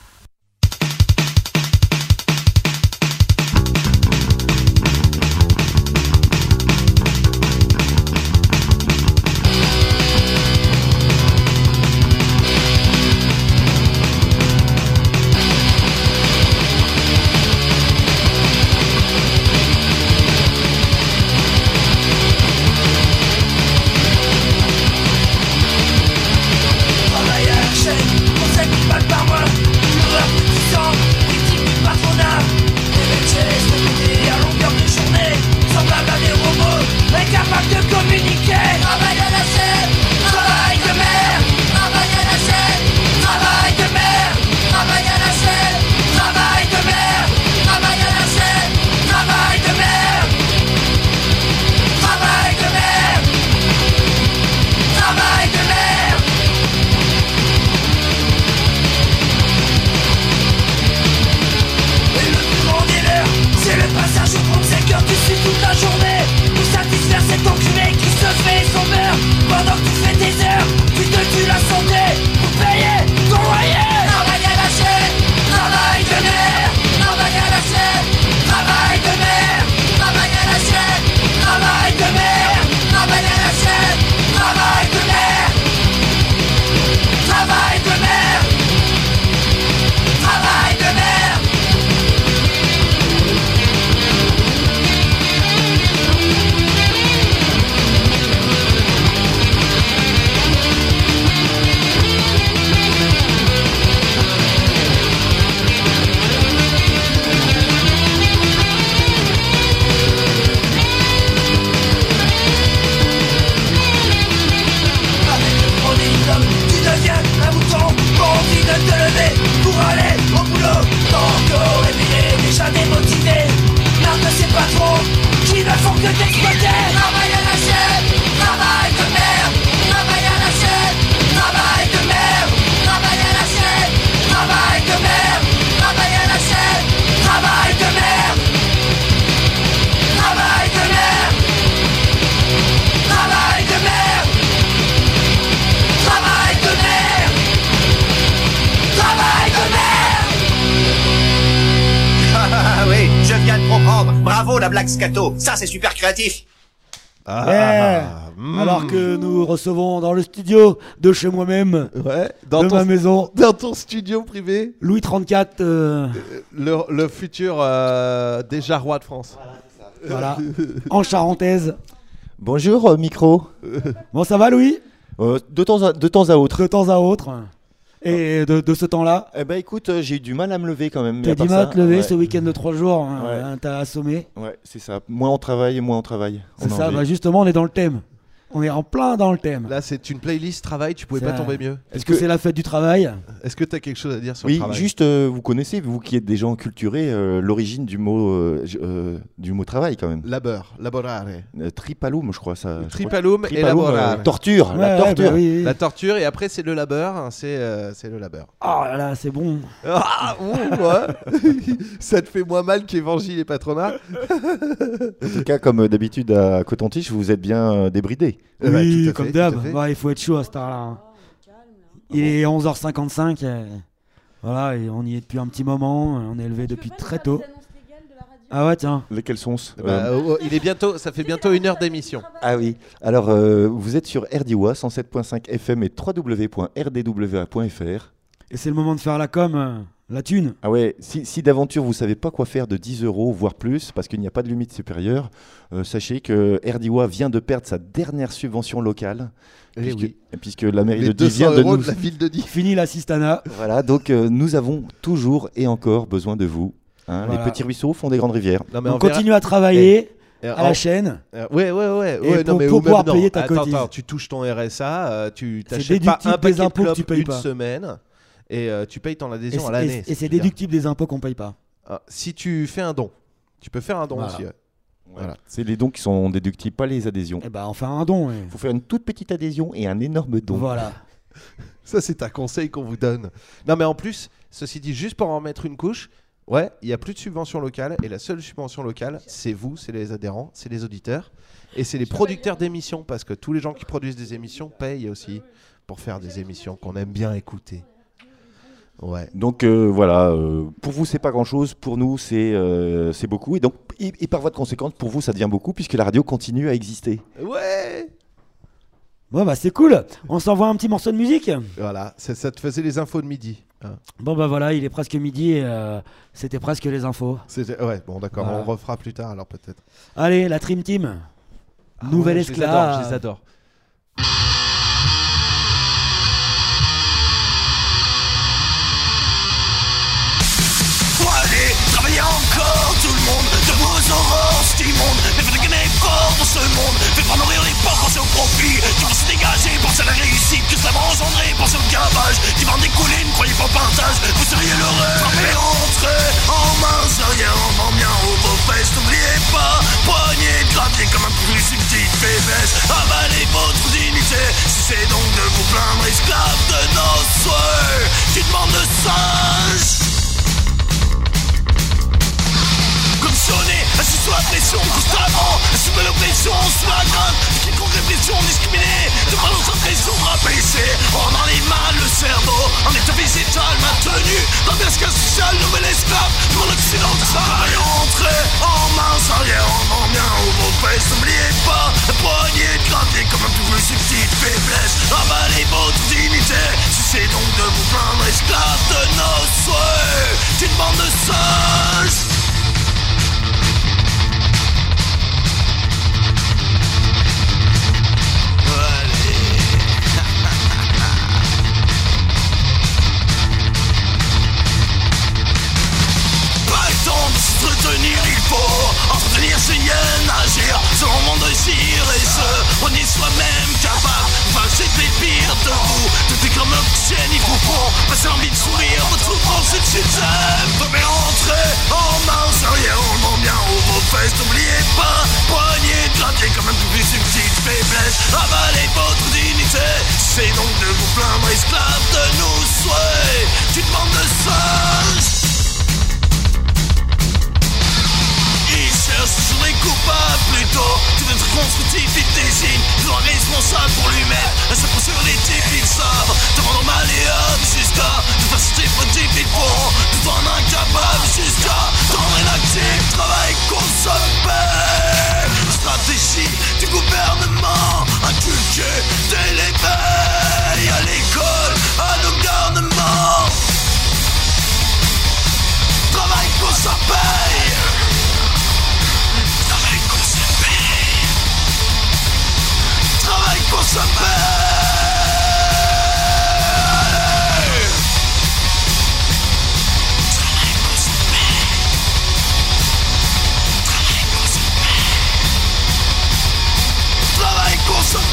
Bravo la blague scato, ça c'est super créatif. Ah, yeah. mm. Alors que nous recevons dans le studio de chez moi-même, ouais, dans de ton, ma maison, dans ton studio privé, Louis trente-quatre, euh... le, le futur euh, déjà roi de France. Voilà, en charentaise. Bonjour euh, micro. Bon, ça va Louis? euh, de, temps à, de temps à autre. De temps à autre. Et de, de ce temps-là? Eh ben écoute, euh, j'ai eu du mal à me lever quand même. T'as du mal à te lever, ouais. Ce week-end de trois jours, hein, ouais. hein, t'as assommé. Ouais, c'est ça. Moins on travaille, moins on travaille. C'est ça, bah justement, on est dans le thème. On est en plein dans le thème. Là, c'est une playlist travail, tu pouvais c'est pas un... tomber mieux. Est-ce, Est-ce que, que c'est la fête du travail? Est-ce que tu as quelque chose à dire sur oui, le travail? Oui, juste, euh, vous connaissez, vous qui êtes des gens culturés, euh, l'origine du mot, euh, euh, du mot travail quand même. Labeur, laborare. Euh, tripalum, je crois ça. Tripalum et laborare. Euh, torture, ouais, la torture. Ouais, bah oui, oui. La torture et après c'est le labeur, hein, c'est, euh, c'est le labeur. Oh là là, c'est bon. Ah, ouh, ouais. Ça te fait moins mal qu'Évangile et Patronat. En tout cas, comme d'habitude à Coton-Tige, vous êtes bien euh, débridés. Oui, ouais, tout à comme fait, d'hab. Ouais, il faut être chaud à cette heure-là. Il est onze heures cinquante-cinq. Et... Voilà, et on y est depuis un petit moment. On est élevé depuis très tôt. Ah ouais, tiens. Lesquels sont bah, euh... oh, Il est bientôt, ça fait bientôt une heure d'émission. Ah oui. Alors, euh, vous êtes sur R D I W A cent sept point cinq F M et w w w point r d w a point f r. Et c'est le moment de faire la com. La thune. Ah ouais, si, si d'aventure vous savez pas quoi faire de dix euros, voire plus, parce qu'il n'y a pas de limite supérieure, euh, sachez que Erdiwa vient de perdre sa dernière subvention locale. Eh puisque, oui. puisque la mairie Les de Die vient de deux cents euros nous... de la ville de Die. Fini l'assistanat. Voilà, donc euh, nous avons toujours et encore besoin de vous. Hein, Voilà. Les petits ruisseaux font des grandes rivières. Non, mais On on verra- continue à travailler Eh, à la en- chaîne. Euh, ouais, ouais, ouais. Et ouais pour- non, mais pour ou même pouvoir non. payer ta attends, cotise. attends, tu touches ton R S A, euh, tu C'est t'achètes pas déductible un paquet des impôts de que clopes tu payes une pas. semaine et euh, tu payes ton Et adhésion c'est- à l'année. et- et c'est bien. déductible des impôts qu'on paye pas. Ah, si tu fais un don, tu peux faire un don Voilà. aussi. ouais. Voilà. C'est les dons qui sont déductibles, pas les adhésions. Eh ben, enfin un don. ouais. Il faut faire une toute petite adhésion et un énorme don. Voilà. Ça, c'est un conseil qu'on vous donne. Non, mais en plus, ceci dit, juste pour en mettre une couche, ouais, il n'y a plus de subvention locale et la seule subvention locale, c'est vous, c'est les adhérents, c'est les auditeurs et c'est les producteurs d'émissions parce que tous les gens qui produisent des émissions payent aussi pour faire des émissions qu'on aime bien écouter. Ouais. Donc euh, voilà, euh, pour vous c'est pas grand chose, pour nous c'est euh, c'est beaucoup et donc et, et par voie de conséquence pour vous ça devient beaucoup puisque la radio continue à exister. Ouais. Bon bah c'est cool. On s'envoie un petit morceau de musique. Voilà, ça, ça te faisait les infos de midi. hein. Bon bah voilà, il est presque midi et euh, c'était presque les infos. C'était- Ouais, bon d'accord, Voilà. on refera plus tard alors peut-être. Allez, la Dream Team. Ah Nouvelle ouais, je les esclave. adore, je les adore. Pour aller travailler encore, tout le monde de vos aurores, c'est immonde. Mais faites un effort dans ce monde, faites pas nourrir les pauvres, pensez au profit. Qui vont se dégager, pensez à la réussite, que ça va engendrer, pensez au gavage. Qui va en découler, ne croyez pas au partage, vous seriez l'heureux. Frappez, rentrez en main arrière, en vend bien haut vos fesses. N'oubliez pas, poignée de gravier comme un plus une petite faiblesse. Avalez votre dignité, c'est donc de vous plaindre, esclaves de nos souhaits. Tu demandes de singe. Comme sonner, assis sous la pression constamment, assumer l'oppression sous la grande, quiconque répression discriminée, de mal aux impressions rabaissées, on en est mal le cerveau, en état végétal maintenu, dans l'esclave social, nouvel esclave, pour l'occidental. Et entrez en mince arrière, en vend bien haut vos fesses, n'oubliez pas, la poignée de gravier comme un plus une petite faiblesse, avalez votre dignité, cessez donc de vous plaindre, esclaves de nos souhaits, une bande de singes. Pas le temps de s'entretenir, il faut entretenir ses hyènes, agir selon le monde désir et ce, on est soi-même capable de passer des pires de vous. Tout est comme l'oxygène, il vous faut passer l'envie de sourire, votre souffrance et de système. Mais entrez en mince arrière, on vend bien haut vos fesses, n'oubliez pas, poignée de gravier comme un plus une petite faiblesse. Avalez votre dignité, c'est donc de vous plaindre, esclaves de nos souhaits. Tu demandes de singe. Ils cherchent toujours les coupables plutôt que d'être constructif, ils désignent toujours un responsable pour lui-même. À sa sur les types, ils savent de rendre malléable jusqu'à de faire citer motifs, ils pourront tout en incapable jusqu'à rendre inactif, travail consommé. Stratégie du gouvernement inculquée dès l'éveil, à l'école, à nos garnements. Travail qu'on s'en paye. Travail qu'on se paye. Travail qu'on se paye. Travail qu'on se paye. Travail qu'on se paye. Travail qu'on se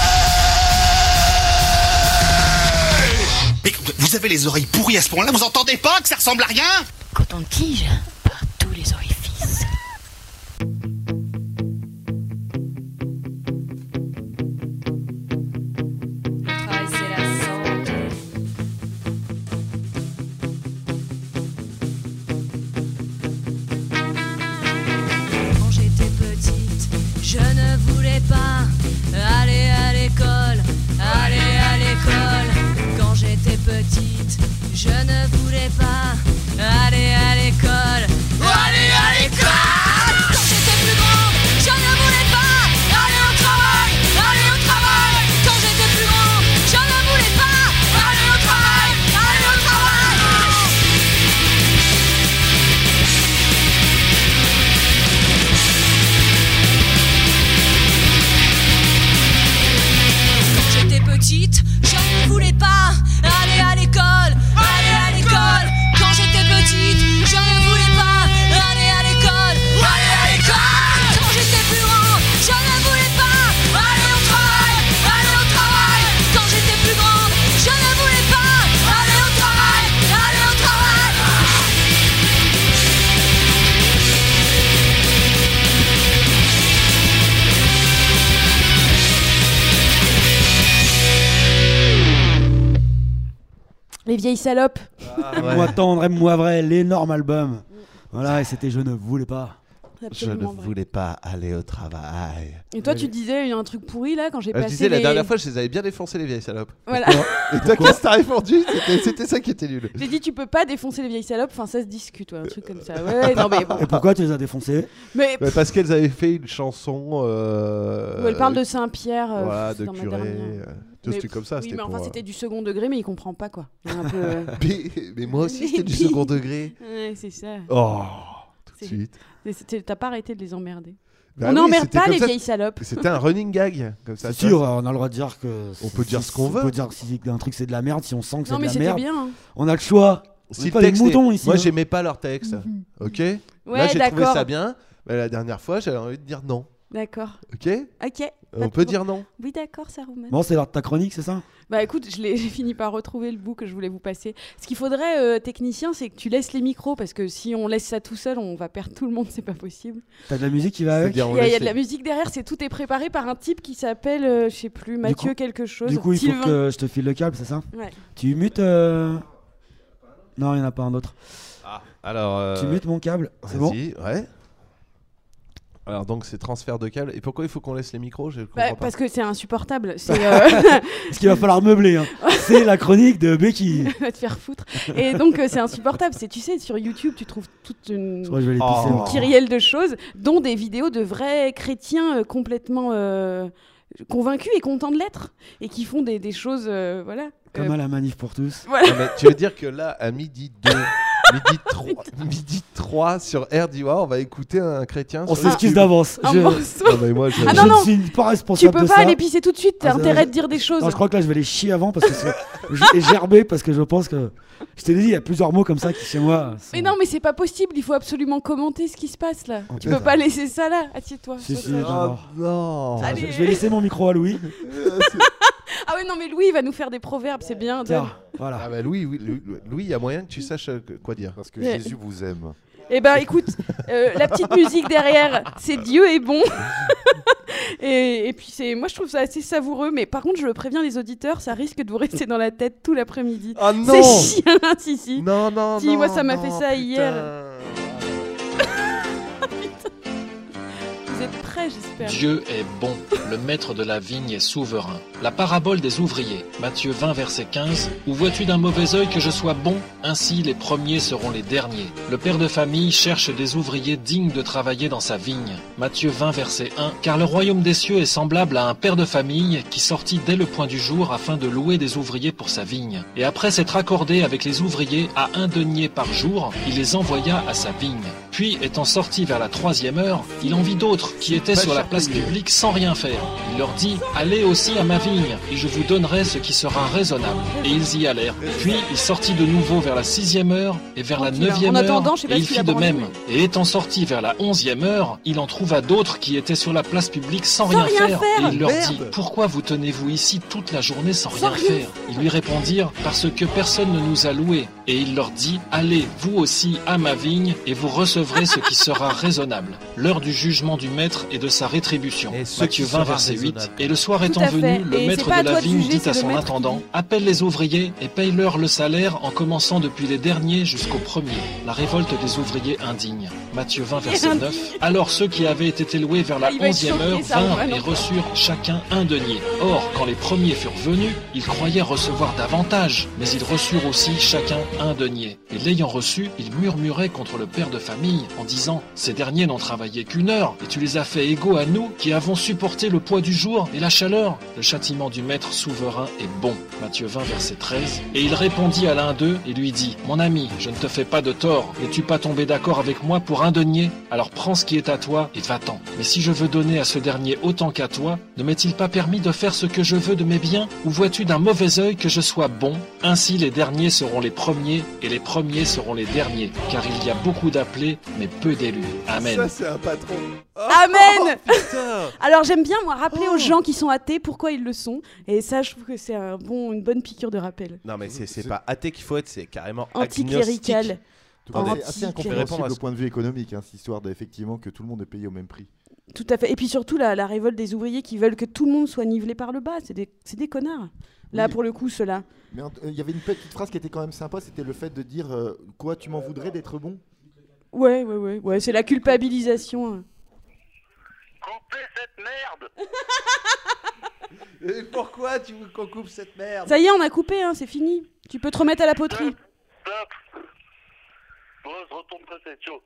paye. Mais vous avez les oreilles pourries à ce point-là, vous entendez pas que ça ressemble à rien? Coton-tige par tous les orifices. Le travail, c'est la santé. Quand j'étais petite, je ne voulais pas aller à l'école, aller à l'école. Quand j'étais petite, je ne voulais pas aller à l'école, aller à l'école. Quand j'étais plus grande, je ne voulais pas aller au travail, aller au travail. Quand j'étais plus grande, je ne voulais pas aller au travail, aller au travail. Les vieilles salopes. Ah, ouais. Moi tendre, aime-moi vrai, l'énorme album. Voilà, et c'était Je ne voulais pas. Je ne Absolument vrai. voulais pas aller au travail. Et toi, tu disais un truc pourri là quand j'ai Euh, passé. je disais les... la dernière fois, je les avais bien défoncé les vieilles salopes. Voilà. Et toi, qu'est-ce que t'as répondu? C'était, c'était ça qui était nul. J'ai dit tu peux pas défoncer les vieilles salopes, enfin ça se discute, ouais, un truc comme ça. Ouais, ouais, non mais bon. Et pourquoi tu les as défoncés? Mais Bah, parce qu'elles avaient fait une chanson. Euh... où elle parle de Saint-Pierre. euh, Voilà, c'est de dans ma curé. dernière. euh, Tout ce Mais- truc comme ça. Oui, c'était mais enfin pour, euh, c'était du second degré, mais il comprend pas quoi. Il est un peu, euh, mais, mais moi aussi, c'était du Puis- second degré. Ouais, c'est ça. Oh, tout de C'est- suite. c'est- c'était- T'as pas arrêté de les emmerder. Bah On oui, n'emmerde c'était pas comme les ça. vieilles salopes. C'était un running gag. Comme ça, C'est tu sûr, vois. on a le droit de dire que. On peut dire ce qu'on veut. On peut dire si un truc c'est de la merde, si on sent que c'est Non de mais la c'était merde. bien. hein. On a le choix. On Si est le pas des texte est- moutons ici. Moi, hein. j'aimais pas leur texte. Ok. Ouais, Là, j'ai trouvé d'accord. ça bien. Mais la dernière fois, j'avais envie de dire non. D'accord. Ok. Ok. On Pas peut de- dire non. Oui d'accord, ça Roman. Bon, c'est l'heure de ta chronique, c'est ça? Bah écoute, je l'ai- j'ai fini par retrouver le bout que je voulais vous passer. Ce qu'il faudrait, euh, technicien, c'est que tu laisses les micros parce que si on laisse ça tout seul, on va perdre tout le monde, c'est pas possible. T'as de la musique qui va avec? Il y, a- il y a de la musique derrière, c'est tout est préparé par un type qui s'appelle, euh, je sais plus, Mathieu coup- quelque chose. Du coup, il faut Sylvain. que je te file le câble, c'est ça? Ouais. Tu mutes. euh, Non, il n'y en a pas un autre. Ah. Alors. euh, Tu mutes mon câble, c'est bon? Vas-y, ouais. Alors donc c'est transfert de câble. Et pourquoi il faut qu'on laisse les micros? Je comprends Bah, pas. parce que c'est insupportable. C'est euh, Parce qu'il va falloir meubler. Hein. C'est la chronique de Becky. va te faire foutre. Et donc euh, c'est insupportable. C'est tu sais sur YouTube tu trouves toute une, Je crois que je vais les Oh. pisser, une moi. kyrielle de choses, dont des vidéos de vrais chrétiens euh, complètement euh, convaincus et contents de l'être et qui font des, des choses, euh, voilà. Comme Euh, à la manif pour tous. voilà. Non, mais tu veux dire que là, à midi deux, midi trois, midi trois sur R D I W A, on va écouter un chrétien. On sur s'excuse YouTube. d'avance. Un Je... morceau. Non, mais moi, je... Ah non, je non. ne suis pas Tu responsable peux de pas ça. aller pisser tout de suite. T'as Ah, ça- intérêt de dire des choses. Non, je crois que là, je vais les chier avant parce que c'est... j'ai gerbé parce que je pense que. Je t'ai dit, il y a plusieurs mots comme ça qui, chez moi. sont- Mais non, mais c'est pas possible. Il faut absolument commenter ce qui se passe là. Ok. Tu peux pas laisser ça là. Assieds-toi. Si, Sois si, sage. j'adore. non. Tiens, Allez. je, je vais laisser mon micro à Louis. Ah ouais, non, mais Louis il va nous faire des proverbes. C'est bien. Tiens, donne. voilà. Ah bah Louis, oui, Louis, Louis, il y a moyen que tu saches euh, que- quoi dire. Parce que Ouais. Jésus vous aime. Eh ben écoute, euh, la petite musique derrière, c'est Dieu est bon. et, et puis c'est, moi je trouve ça assez savoureux, mais par contre je le préviens les auditeurs, ça risque de vous rester dans la tête tout l'après-midi. Ah non. C'est chiant, si si. Non, non, Si, non. moi, ça m'a non, fait ça putain. hier. Vous êtes prêts, j'espère. Dieu est bon, le maître de la vigne est souverain. La parabole des ouvriers, Matthieu vingt, verset quinze. Où vois-tu d'un mauvais œil que je sois bon? Ainsi les premiers seront les derniers. Le père de famille cherche des ouvriers dignes de travailler dans sa vigne. Matthieu vingt, verset un. Car le royaume des cieux est semblable à un père de famille qui sortit dès le point du jour afin de louer des ouvriers pour sa vigne. Et après s'être accordé avec les ouvriers à un denier par jour, il les envoya à sa vigne. Puis, étant sorti vers la troisième heure, il en vit d'autres qui étaient pas sur la cher place payé. publique sans rien faire. Il leur dit, allez aussi à ma vigne, et je vous donnerai ce qui sera raisonnable. Et ils y allèrent. Puis il sortit de nouveau vers la sixième heure et vers la Tranquille, hein. neuvième En heure, attendant, je sais pas et il s'il fit a de branlé, même. Et étant sorti vers la onzième heure, il en trouva d'autres qui étaient sur la place publique sans, Sans rien, rien faire. faire. Et il leur Merde. dit, pourquoi vous tenez-vous ici toute la journée sans, Sans rien rien faire? Ils lui répondirent, parce que personne ne nous a loués. Et il leur dit, allez, vous aussi, à ma vigne, et vous recevrez ce qui sera raisonnable. L'heure du jugement du maître et de sa rétribution. Et ce Matthieu qui vingt, sera verset huit. raisonnable. Et le soir Tout étant à fait. venu, le Et maître c'est pas à de la toi de vigne juger, dit c'est à le son maître qui intendant, dit. appelle les ouvriers et paye-leur le salaire en commençant depuis les derniers jusqu'aux premiers. La révolte des ouvriers indignes. Matthieu vingt, verset Indigne. neuf. Alors ceux qui avaient été loués vers la Il va être onzième choqué, heure ça, vinrent ouais, non. et reçurent chacun un denier. Or, quand les premiers furent venus, ils croyaient recevoir davantage, mais ils reçurent aussi chacun un denier. Et l'ayant reçu, ils murmuraient contre le père de famille en disant, ces derniers n'ont travaillé qu'une heure, et tu les as fait égaux à nous qui avons supporté le poids du jour et la chaleur. Le châtiment du maître souverain est bon. Matthieu vingt, verset treize. Et il répondit à l'un d'eux et lui dit, mon ami, je ne te fais pas de tort. N'es-tu pas tombé d'accord avec moi pour un denier? Alors prends ce qui est à toi et va-t'en. Mais si je veux donner à ce dernier autant qu'à toi, ne m'est-il pas permis de faire ce que je veux de mes biens? Ou vois-tu d'un mauvais œil que je sois bon? Ainsi les derniers seront les premiers et les premiers seront les derniers. Car il y a beaucoup d'appelés, mais peu d'élus. Amen. Ça, c'est un patron. Amen. Putain. Alors j'aime bien moi rappeler Oh. aux gens qui sont athées pourquoi ils le sont. Et ça, je trouve que c'est un bon, une bonne piqûre de rappel. Non, mais c'est, c'est pas athée qu'il faut être, c'est carrément Anticlérical. agnostique. Tout à fait. Attendez, assez je vais répondre incompréhensible à au ce- point de vue économique, hein, cette histoire d'effectivement que tout le monde est payé au même prix. Tout à fait. Et puis surtout, la, la révolte des ouvriers qui veulent que tout le monde soit nivelé par le bas. C'est des, c'est des connards. Là, oui. Pour le coup, ceux-là. Mais il euh, y avait une petite phrase qui était quand même sympa, c'était le fait de dire euh, « Quoi, tu m'en voudrais d'être bon ?» Ouais, ouais, ouais, ouais. C'est la culpabilisation. Coupez cette merde. Et pourquoi tu veux qu'on coupe cette merde? Ça y est, on a coupé, hein, c'est fini. Tu peux te remettre à la poterie. Stop. Bon, je retombe peut-être, chaud.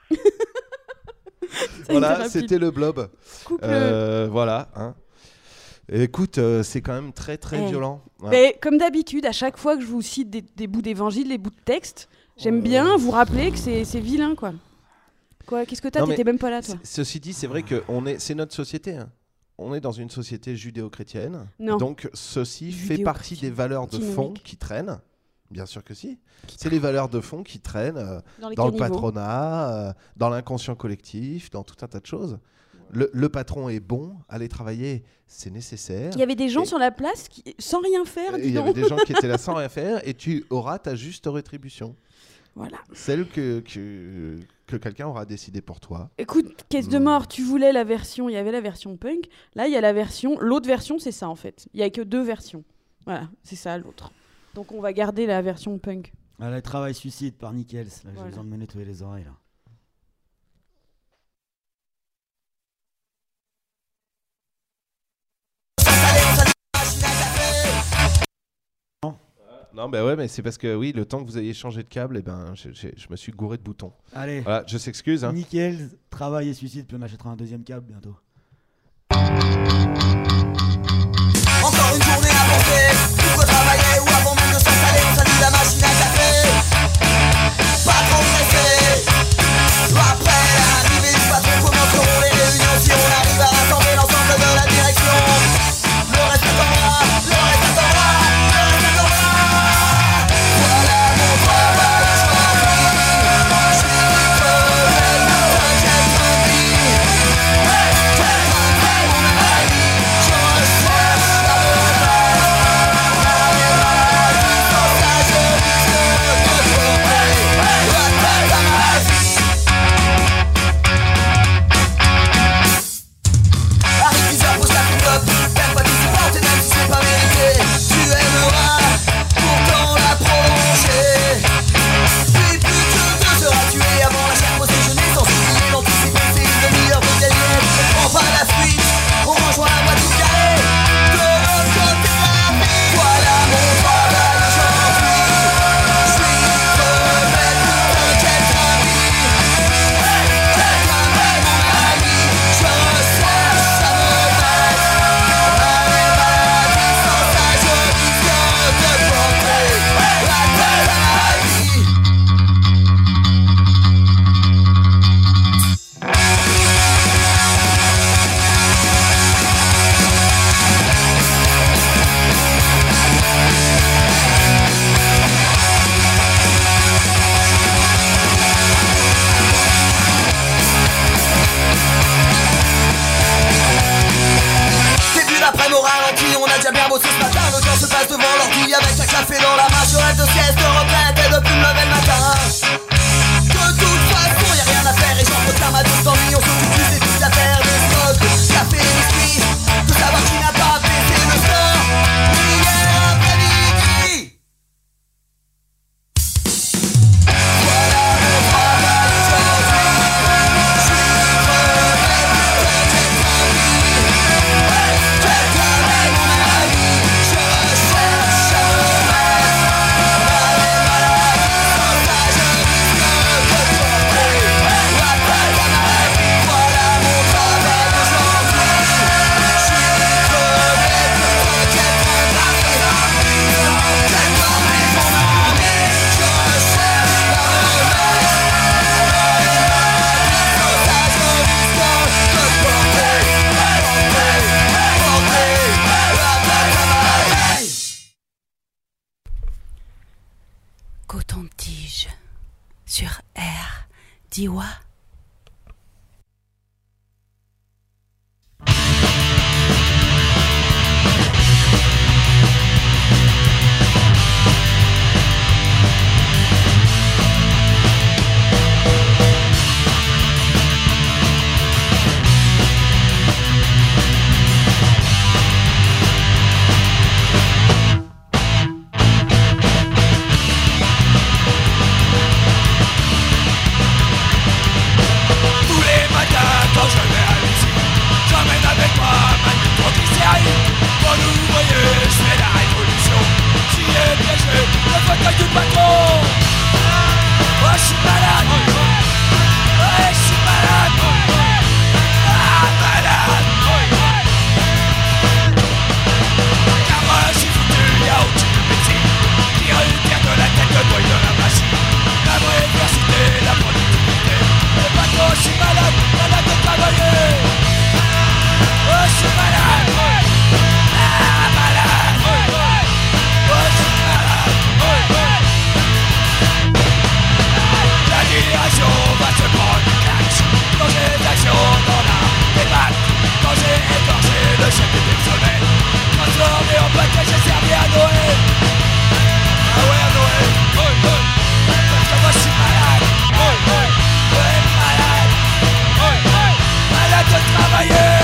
Voilà, c'était le blob. Euh, voilà. Hein. Écoute, euh, c'est quand même très très hey. violent. Ouais. Mais comme d'habitude, à chaque fois que je vous cite des, des bouts d'évangile, des bouts de texte, j'aime oh, bien vous rappeler que c'est, c'est vilain, quoi. Quoi, qu'est-ce que t'as? Non, t'étais même pas là, toi. Ceci dit, c'est vrai que on est, c'est notre société. Hein. On est dans une société judéo-chrétienne. Non. Donc ceci fait partie des valeurs de fond qui traînent. Bien sûr que si. C'est les valeurs de fond qui traînent euh, dans, dans le patronat, euh, dans l'inconscient collectif, dans tout un tas de choses. Le, le patron est bon, aller travailler, c'est nécessaire. Il y avait des gens et sur la place qui, sans rien faire. Il y avait des gens qui étaient là sans rien faire et tu auras ta juste rétribution. Voilà. Celle que, que, que quelqu'un aura décidé pour toi. Écoute, caisse de mort, tu voulais la version, il y avait la version punk. Là, il y a la version, l'autre version, c'est ça en fait. Il n'y a que deux versions. Voilà, c'est ça l'autre. Donc on va garder la version punk. Ah, le travail suicide par Nickels. Là, voilà. J'ai besoin de me nettoyer les oreilles là. Non, bah ouais, mais c'est parce que oui, le temps que vous ayez changé de câble, eh ben, je, je, je me suis gouré de boutons. Allez. Voilà, je s'excuse. Hein. Nickels, travail et suicide, puis on achètera un deuxième câble bientôt. Encore une journée à porter, tout faut travailler ou avant même de s'installer, on salue la machine à café. Pas trop pressé. Après l'arrivée du patron, commenceront les réunions si on arrive à rassembler l'ensemble de la direction. Le reste attendra, le reste attendra, le reste attendra. Voilà mon travail aujourd'hui. Je suis crevé, t'inquiète, tant pis. Quel travail mon ami, je recherche la montagne. Allez, vas-y, sans ça je risque de te tromper. La tête à ma vie. Arrive dix heures, pose ta pick-up. T'aimes pas tout supporter même si c'est pas mérité. Tu aimeras pourtant la prolonger. Puis plus que deux seras tué avant la chaîne posée déjeuner. Sans oublier d'anticiper, c'est une demi-heure de gagner. On prend pas la fuite, on rejoint la boîte du carré. De l'autre côté de la vie. Voilà mon travail aujourd'hui. Je suis crevé, t'inquiète, ami. Quel travail mon ami, je recherche à me mettre. Allez, vas-y, sans ça je risque de te porter la tête à ma vie. Début d'après-midi au ralenti, on a déjà bien bossé ce matin. Le temps se passe devant l'ordi avec un café dans la main. Je rêve de sieste, de retraite et de plus me lever le matin. De toute façon, y'a rien à faire et j'entretiens ma dystonie. On s'occupe plus des petites affaires, des stocks, café et biscuits. De savoir qui n'a pas baissé le score hier après-midi. Voilà mon travail aujourd'hui. Je suis crevé, t'inquiète, ami. Quel travail mon ami, je recherche à me mettre. Allez, maladie, sans ça je risque de te porter la tête à ma vie. Voilà mon travail aujourd'hui. Je suis crevé, t'inquiète, ami. Quel travail mon ami, je recherche à me mettre. Allez, maladie, sans ça je risque de te porter, porter, porter la tête à ma vie. Coton-tige sur R. Diwa. je fais la révolution. J'y ai piégé le fauteuil du patron. Oh, je suis malade. Ouais, je suis malade. Ah, malade. Car moi, je suis foutu, y'a aucune médecine qui retire de la tête le bruit de la machine. La vraie diversité, la productivité. Le patron, je suis malade, malade de travailler. Oh, je suis malade. Ah, malade. Oh, je suis malade. La direction va se prendre une claque quand j'ai d'action dans la débatte. Quand j'ai égorgé le chef du personnel, transformé en paquet, j'ai servi à Noël. Ah ouais, à Noël. Parce que moi je suis malade. Ouais, malade. Malade de travailler.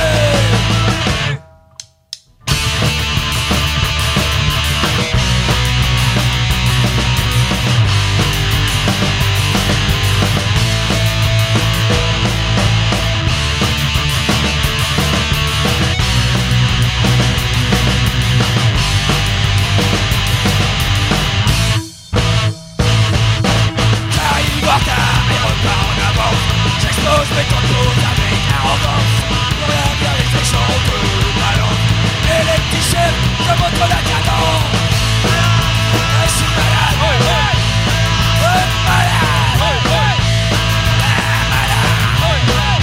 J'explose mes contours avec arrogance. Pour la bien les échanges de balance. Et les petits chefs, je montre la cadence. Je suis malade. Ouais, malade. Malade.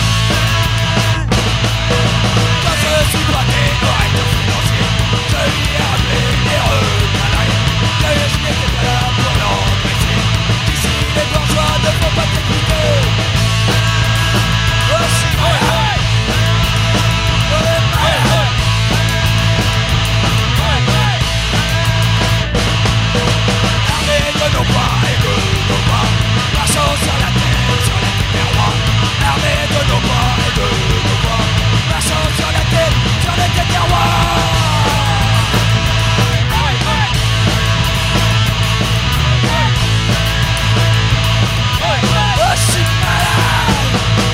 Quand je suis pointé au recteur financier, je lui ai rappelé les recadrés. Que je n'étais pas là pour l'empêcher. Ici les bourgeois ne font pas t'écouter. Armés de nos bras et de nos bras, marchons sur la terre, sur la terre roi. Armés de nos bras et de nos bras, marchons sur la terre, sur la terre roi. Oh, je suis malade.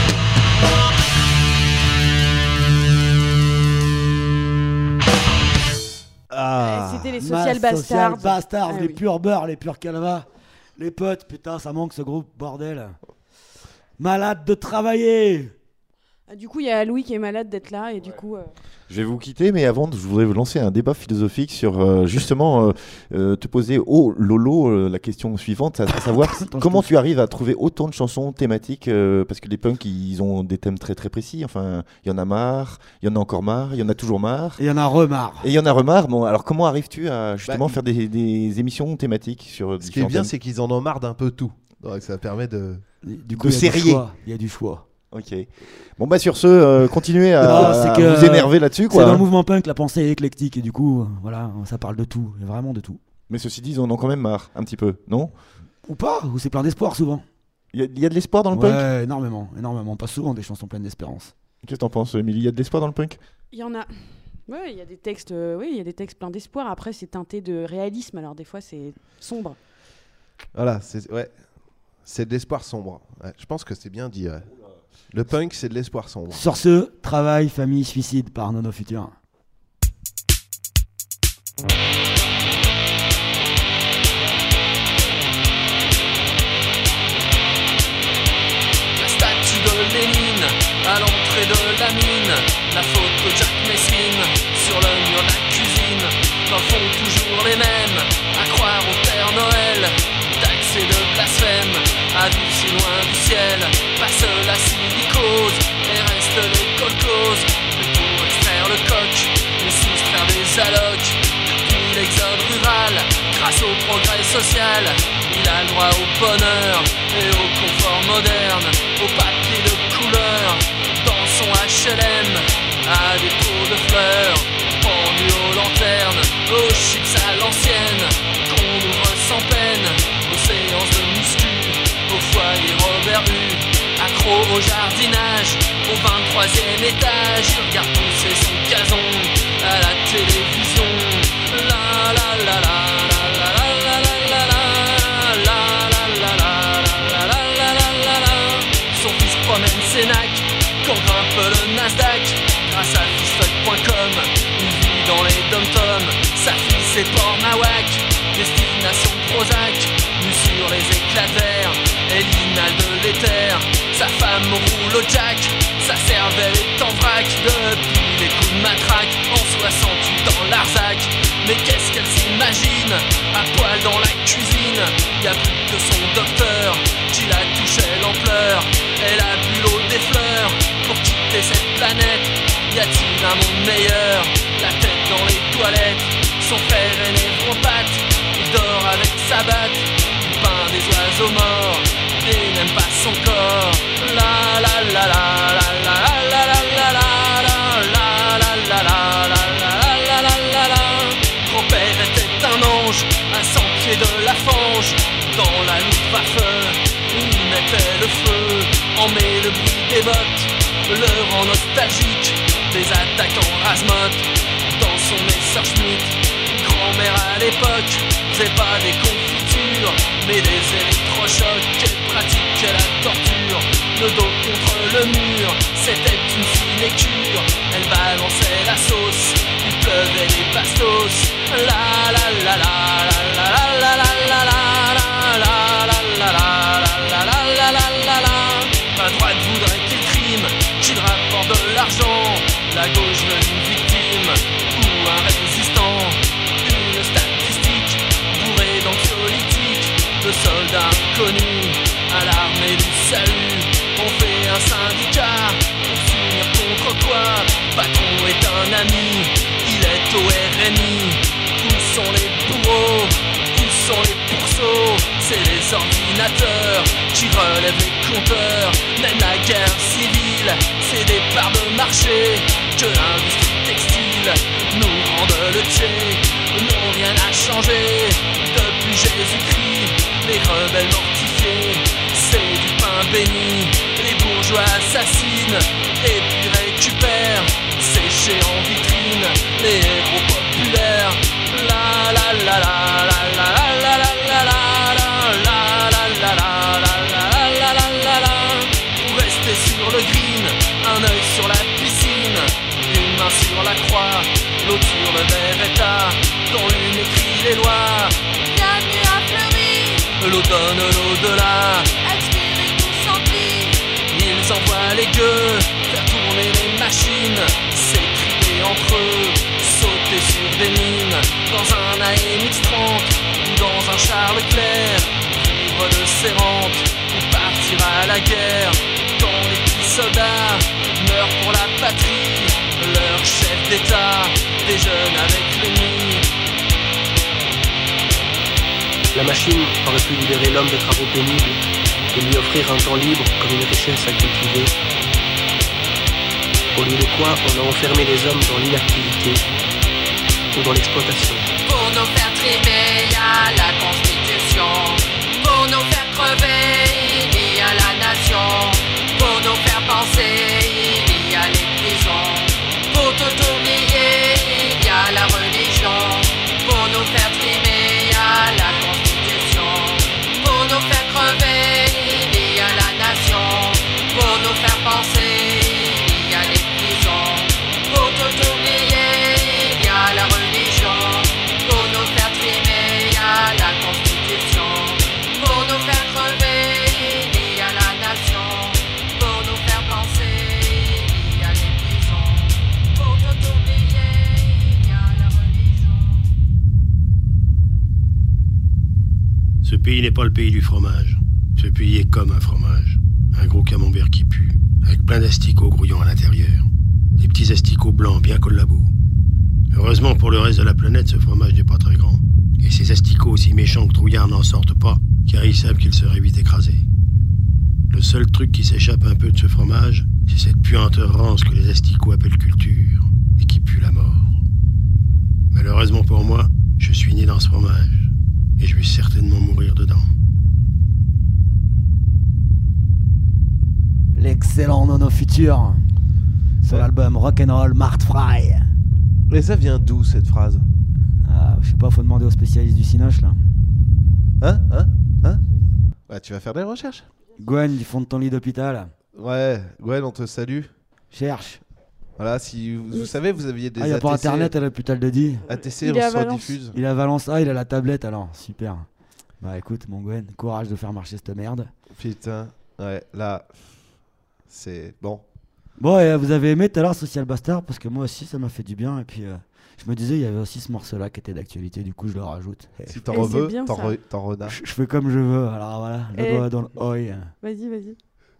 Ah. C'était les Ma social bastards. bastards, Ah les oui. purs beurres, les purs calvas. Les potes, putain, ça manque ce groupe, bordel. Malade de travailler. Ah, du coup, il y a Louis qui est malade d'être là et du coup. euh, Je vais vous quitter, mais avant, je voudrais vous lancer un débat philosophique sur euh, justement euh, euh, te poser au Lolo euh, la question suivante, à, à savoir comment tu arrives à trouver autant de chansons thématiques euh, parce que les punks ils ont des thèmes très très précis. Enfin, il y en a marre, il y en a encore marre, il y en a toujours marre. Et il y en a remarre. Et il y en a remarre. Bon, alors comment arrives-tu à justement Bah, faire des, des émissions thématiques sur Ce qui est bien, c'est qu'ils en ont marre d'un peu tout. Donc ça permet de, Du coup, de il y a du serrer. choix, Il y a du choix. Ok. Bon bah sur ce, euh, continuez à, Non, c'est à que, vous énerver là-dessus quoi. C'est dans le mouvement punk, la pensée est éclectique et du coup, euh, voilà, ça parle de tout, et vraiment de tout. Mais ceci dit, ils en ont quand même marre, un petit peu, non? Ou pas, ou c'est plein d'espoir souvent. Il y, a- il y a de l'espoir dans le Ouais, punk? énormément, énormément. Pas souvent des chansons pleines d'espérance. Qu'est-ce que t'en penses, Émilie? Il y a de l'espoir dans le punk? Il y en a. Ouais, il y a des textes. euh, oui, il y a des textes pleins d'espoir. Après, c'est teinté de réalisme. Alors des fois, c'est sombre. Voilà, c'est ouais, c'est de l'espoir sombre. Ouais, je pense que c'est bien dit. Ouais. Le punk, c'est de l'espoir sombre. Sur ce, travail, famille, suicide par Nono Futur. La statue de Lénine à l'entrée de la mine, la photo de Jack Messine sur le mur de la cuisine, n'en font toujours les mêmes, à croire au Père Noël, d'accès de blasphème, à vivre si loin du ciel, passe la silicose et reste les colcoses, mais pour extraire le coq, et soustraire des allocs, depuis l'exode rural, grâce au progrès social, il a le droit au bonheur et au confort moderne, au papier de couleur, dans son H L M, à des pots de fleurs, pendu aux lanternes, aux chips à l'ancienne, qu'on ouvre sans peine, aux séances de muscu, au foyer Robert U, accro au jardinage, au vingt-troisième étage, il regarde pousser son gazon à la télévision. La la la la la la la la la la la la la la la la la. Son fils promène ses nacs quand grimpe le Nasdaq. Grâce à fistfuck point com, il vit dans les dom-toms. Sa fille c'est Port Nawak, destination Prozac, nu sur les éclats de verre, elle inhale de l'éther. Sa femme roule au jack, sa cervelle est en vrac depuis les coups de matraque en soixante-huit dans l'Arzac. Mais qu'est-ce qu'elle s'imagine à poil dans la cuisine? Y a plus que son docteur qui la touchait l'ampleur. Elle a bu l'eau des fleurs pour quitter cette planète. Y a-t-il un monde meilleur? La tête dans les toilettes, son frère est névropathe, il dort avec sa batte. Il peint des oiseaux morts et n'aime pas son corps. La la la la la la la la la la la la la la la la la la. Grand-père était un ange, à cent pieds de la fange. Dans la Luftwaffe, il mettait le feu, en met le bruit des bottes, le rend nostalgique des attaques en razmot. Dans son Messerschmitt, grand-mère à l'époque faisait pas des confitures, mais des électrochocs. Elle pratiquait la torture, le dos contre le mur, c'était une sinécure. Elle balançait la sauce, il pleuvait des bastos. La la la la la la la la la la la la la la la la la. À droite voudrait qu'il crime, qu'il rapporte de l'argent. La gauche veut une victime ou un résistant. Une statistique bourrée d'anxiolytiques, de soldats inconnus à l'armée du salut. On fait un syndicat pour s'unir contre quoi? Patron est un ami, il est au R N I. Où sont les bourreaux? Où sont les pourceaux? C'est les ordinateurs qui relèvent les compteurs. Même la guerre civile, c'est des parts de marché que l'industrie textile nous rende le tché. Non, rien n'a changé depuis Jésus-Christ. Les rebelles mortifiés, c'est du pain béni. Les bourgeois assassinent et puis récupèrent, séchés en vitrine, les héros populaires. La la la la la la la la la la la la la la la la. Pour rester sur le green, un œil sur la piscine, une main sur la croix, l'autre sur le Beretta. Dans l'une écrit les lois, bienvenue à Fleury. L'eau donne l'au-delà, expirez consenti. Ils envoient les gueux, faire tourner les machines, s'étriper entre eux, sauter sur des mines. Dans un A M X trente ou dans un Charles Leclerc, vivre de ses rentes ou partir à la guerre. Quand les petits soldats meurent pour la patrie, leur chef d'État déjeune avec l'ennemi. La machine aurait pu libérer l'homme des travaux pénibles et lui offrir un temps libre comme une richesse à cultiver. Au lieu de quoi, on a enfermé les hommes dans l'inactivité ou dans l'exploitation. Pour nous faire trimer, il y a la Constitution. Pour nous faire crever, il y a la nation. Pour nous faire penser, il y a les prisons. Pour tout oublier, il y a la religion. Pour nous faire trimer, il y a la Constitution. Pour nous faire crever, il y a la nation. Pour nous faire penser, il y a les prisons. Pour tout oublier, il y a la religion. Pour nous faire trimer, il y a la Constitution. Pour nous faire crever, il y a la nation. Pour nous faire penser, il y a les prisons. Pour tout oublier, il y a la religion. Ce pays n'est pas le pays du fromage. Ce pays est comme un fromage. Un gros camembert qui pue, avec plein d'asticots grouillants à l'intérieur. Des petits asticots blancs bien collabos. Heureusement pour le reste de la planète, ce fromage n'est pas très grand. Et ces asticots aussi méchants que trouillards n'en sortent pas, car ils savent qu'ils seraient vite écrasés. Le seul truc qui s'échappe un peu de ce fromage, c'est cette puanteur rance que les asticots appellent culture, et qui pue la mort. Malheureusement pour moi, je suis né dans ce fromage, et je vais certainement mourir dedans. L'excellent Nono Futur sur l'album Rock'n'Roll Mart Fry. Et ça vient d'où cette phrase? Ah, je sais pas, faut demander aux spécialistes du Cinoche là. Hein Hein Hein Bah tu vas faire des recherches. Gwen du fond de ton lit d'hôpital. Ouais, Gwen on te salue. Cherche. Voilà, si vous, vous savez, vous aviez des Ah, il y a A T C. pas internet à l'hôpital de Die. A T C, Il est à on se Valence. rediffuse. Il est à Valence. Ah, il a la tablette alors. Super. Bah écoute, mon Gwen, courage de faire marcher cette merde. Putain, ouais, là, c'est bon. Bon, et euh, vous avez aimé tout à l'heure Social Bastard parce que moi aussi ça m'a fait du bien. Et puis euh, je me disais, il y avait aussi ce morceau-là qui était d'actualité, du coup je le rajoute. Si t'en Et c'est reveux, bien, t'en ça. re- t'en renards. Je je fais comme je veux, alors voilà, le Et- doigt dans le œil. Vas-y, vas-y.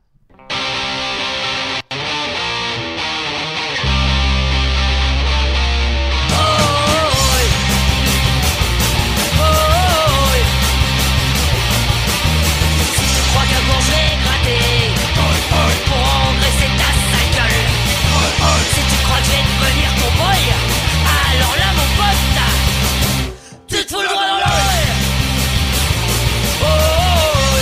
Tu crois qu'un jour je vais gratter pour engraisser ta sale gueule. Si tu crois que je vais devenir ton boy, alors là mon pote, tu te fous le doigt dans l'œil. Oh, oh, oh.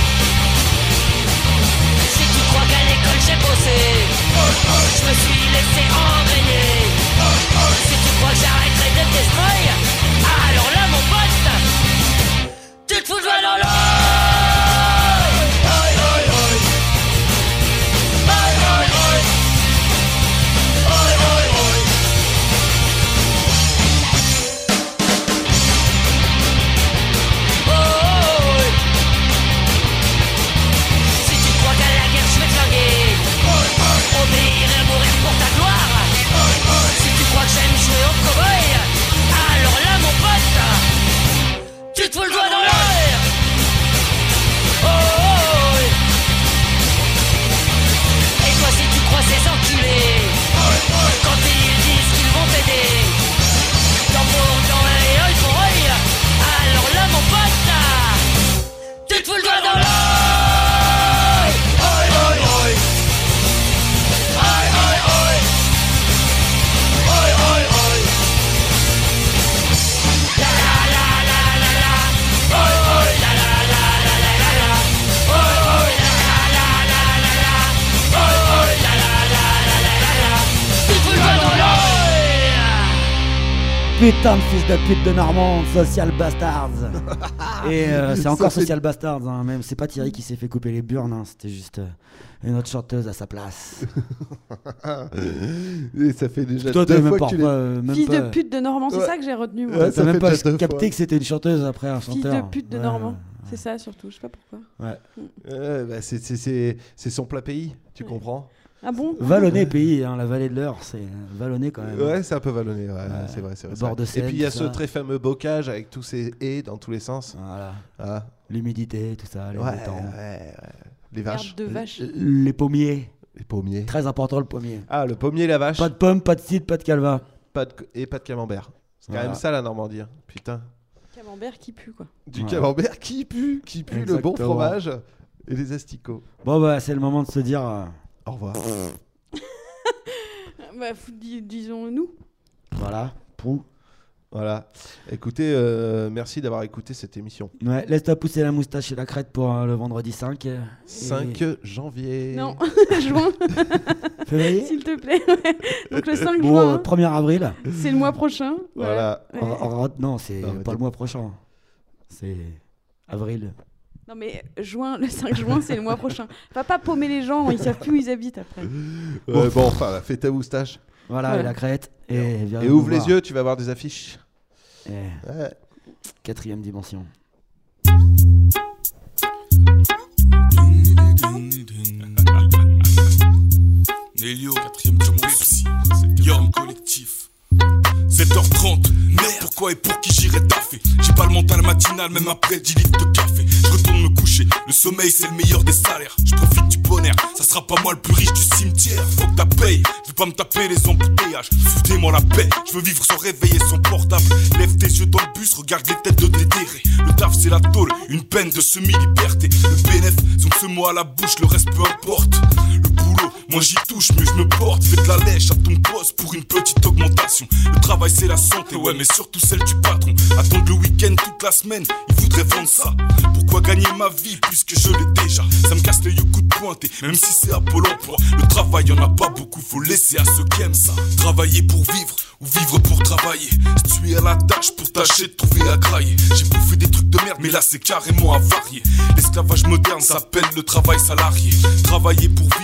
Si tu crois qu'à l'école j'ai bossé, je me suis laissé engrainer. Si tu crois que j'arrêterai de destroy, alors là mon pote, tu te fous le doigt dans l'œil. Si tu crois qu'à la guerre je vais te flinguer, obéir et mourir pour ta gloire. Si tu crois que j'aime jouer au cow-boy, alors là mon pote, tu te fous le doigt dans l'œil. Oh, oh, oh. Et toi si tu crois ces enculés, quand ils disent qu'ils vont t'aider, dans pour dans et œil pour œil, alors là mon pote, tu te fous le doigt dans l'œil. Oi, oi, oi. Oi, oi, oi. Oi, oi, oi. La la la la la la. Oi, oi, la la la la la la la. Oi, oi, la la la la la la. Oi, oi, la la la la la la la. Tu te fous le doigt dans l'œil. Putain de fils de pute de Normand, Social Bastards. Et euh, c'est encore Ça fait- Social Bastards, hein, même. C'est pas Thierry qui s'est fait couper les burnes, hein, c'était juste euh, une autre chanteuse à sa place. Et ça fait déjà Toi, deux t'as même fois pas, que tu l'as. euh, même Fils pas- de pute de Normand, c'est Ouais. ça que j'ai retenu. Moi. Ouais, T'as ça même fait pas déjà deux capté fois. que c'était une chanteuse après un Fils chanteur. de pute de Ouais. Normand. C'est ça surtout, je sais pas pourquoi. Ouais. Ouais, bah, c'est- c'est- c'est c'est son plat pays, tu comprends? Ah bon? Vallonné pays, hein, la vallée de l'Eure, c'est vallonné quand même. Ouais, c'est un peu vallonné, ouais, Ouais. c'est vrai, c'est vrai. Le c'est bord vrai. de Seine, Et puis il y a tout ce ça. très fameux bocage avec tous ces haies dans tous les sens. Voilà. Ah. L'humidité, tout ça, les Ouais, beaux temps. ouais, ouais. Les vaches. Herbe de vache. Les pommiers. Les pommiers. Très important le pommier. Ah, le pommier et la vache. Pas de pommes, pas de cidre, pas de calva. Pas de... Et pas de camembert. C'est quand Voilà. même ça la Normandie. hein. Putain. Camembert qui pue quoi. Du Ouais. camembert qui pue, qui pue le bon Exactement. fromage et les asticots. Bon bah c'est le moment de se dire euh, Au revoir. Bah, fou- dis- disons-nous. voilà, pou. Voilà. Écoutez, euh, merci d'avoir écouté cette émission. Ouais, laisse-toi pousser la moustache et la crête pour euh, le vendredi cinq. euh, cinq et- janvier. Non, juin. Février. S'il te plaît. Ouais. Donc le cinq Bon, juin, euh, premier avril. c'est le mois prochain. Voilà. Ouais. En- en- non, c'est Non, mais pas t'es- le mois prochain. C'est avril. Non mais juin, le cinq juin, c'est le mois prochain. Va pas paumer les gens, ils savent plus où ils habitent après. Ouais, bon, enfin, là, fais ta moustache. Voilà, Voilà. et la crête. Et, viens Et nous ouvre les voir. yeux, tu vas voir des affiches. Et Ouais. quatrième dimension. Nélio, quatrième dimension, Yom collectif. sept heures trente, merde, pourquoi et pour qui j'irai taffer? J'ai pas le mental matinal, même après dix litres de café. Je retourne me coucher, le sommeil c'est le meilleur des salaires. Je profite du bonheur, ça sera pas moi le plus riche du cimetière. Faut que ta paye, je veux pas me taper les embouteillages. Foutez-moi la paix, je veux vivre sans réveiller son portable. Lève tes yeux dans le bus, regarde les têtes de déterrés. Le taf c'est la tôle, une peine de semi-liberté. Le bénéf, sont ce mot à la bouche, le reste peu importe. Le boulot, moi j'y touche, mieux je me porte. Fais de la lèche à ton poste pour une petite augmentation. Le travail c'est la santé, ouais mais surtout celle du patron. Attendre le week-end toute la semaine, il voudrait vendre ça. Pourquoi gagner ma vie puisque je l'ai déjà? Ça me casse les yeux coup de pointé, même si c'est à Pôle emploi. Le travail y'en a pas beaucoup, faut laisser à ceux qui aiment ça. Travailler pour vivre ou vivre pour travailler. Se tuer à la tâche pour tâcher de trouver à grailler. J'ai bouffé des trucs de merde mais là c'est carrément avarié. L'esclavage moderne s'appelle le travail salarié. Travailler pour vivre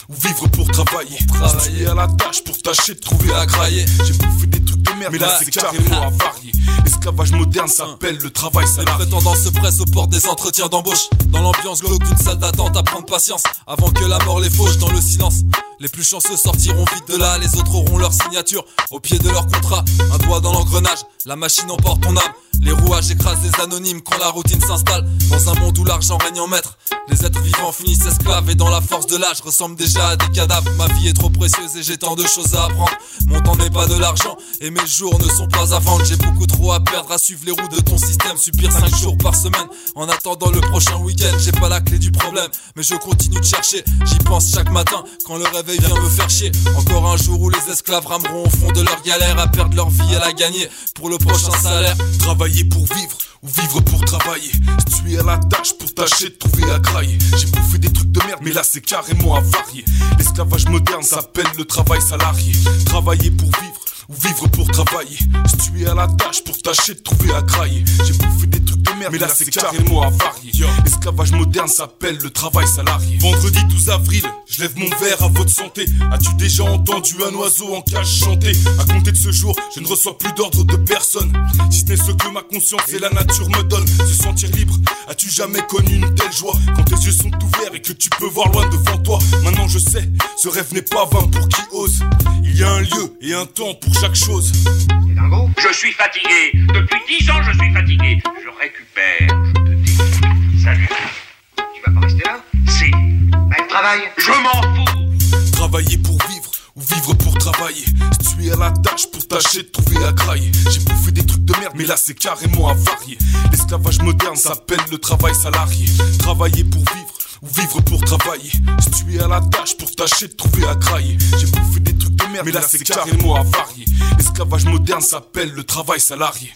ou vivre pour travailler. Travailler à la tâche pour tâcher de trouver à grailler. J'ai bouffé des trucs de merde, mais là c'est carrément avarié. L'esclavage moderne s'appelle le travail salarié. Les prétendants se pressent aux portes des entretiens d'embauche. Dans l'ambiance glauque d'une salle d'attente à prendre patience avant que la mort les fauche dans le silence. Les plus chanceux sortiront vite de là, les autres auront leur signature au pied de leur contrat. Un doigt dans l'engrenage, la machine emporte ton âme. Les rouages écrasent les anonymes quand la routine s'installe. Dans un monde où l'argent règne en maître, les êtres vivants finissent esclaves. Et dans la force de l'âge ressemble déjà à des cadavres. Ma vie est trop précieuse et j'ai tant de choses à apprendre. Mon temps n'est pas de l'argent et mes jours ne sont pas à vendre. J'ai beaucoup trop à perdre à suivre les roues de ton système. Subir cinq jours par semaine en attendant le prochain week-end. J'ai pas la clé du problème mais je continue de chercher. J'y pense chaque matin quand le réveil vient me faire chier. Encore un jour où les esclaves rameront au fond de leur galère à perdre leur vie à la gagner pour le prochain salaire. Travailler pour vivre ou vivre pour travailler. Je suis à la tâche pour tâcher de trouver à grailler. J'ai bouffé des trucs de merde mais là c'est carrément avarié. L'esclavage moderne s'appelle le travail salarié. Travailler pour vivre ou vivre pour travailler. Je suis à la tâche pour tâcher de trouver à grailler. J'ai bouffé des trucs de merde mais là c'est carrément avarié. L'esclavage moderne s'appelle le travail salarié. Vendredi douze avril, je lève mon verre à votre santé. As-tu déjà entendu un oiseau en cage chanter? À compter de ce jour, je ne reçois plus d'ordre de personne, si ce n'est ce que ma conscience et la nature me donnent. Se sentir libre, as-tu jamais connu une telle joie? Quand tes yeux sont ouverts et que tu peux voir loin devant toi. Maintenant je sais, ce rêve n'est pas vain pour qui ose. Il y a un lieu et un temps pour chaque chose. Et dingo, je suis fatigué. Depuis dix ans je suis fatigué. Je récupère, je te dis. Salut. Tu vas pas rester là? Si. Bah, travaille. Je m'en fous. Travailler pour vivre ou vivre pour travailler. Je suis à la tâche pour tâcher de trouver à grailler. J'ai bouffé des trucs de merde mais là c'est carrément avarié. L'esclavage moderne s'appelle le travail salarié. Travailler pour vivre ou vivre pour travailler. Je suis à la tâche pour tâcher de trouver à grailler. J'ai bouffé des trucs de merde mais là c'est carrément avarié. L'esclavage moderne s'appelle le travail salarié.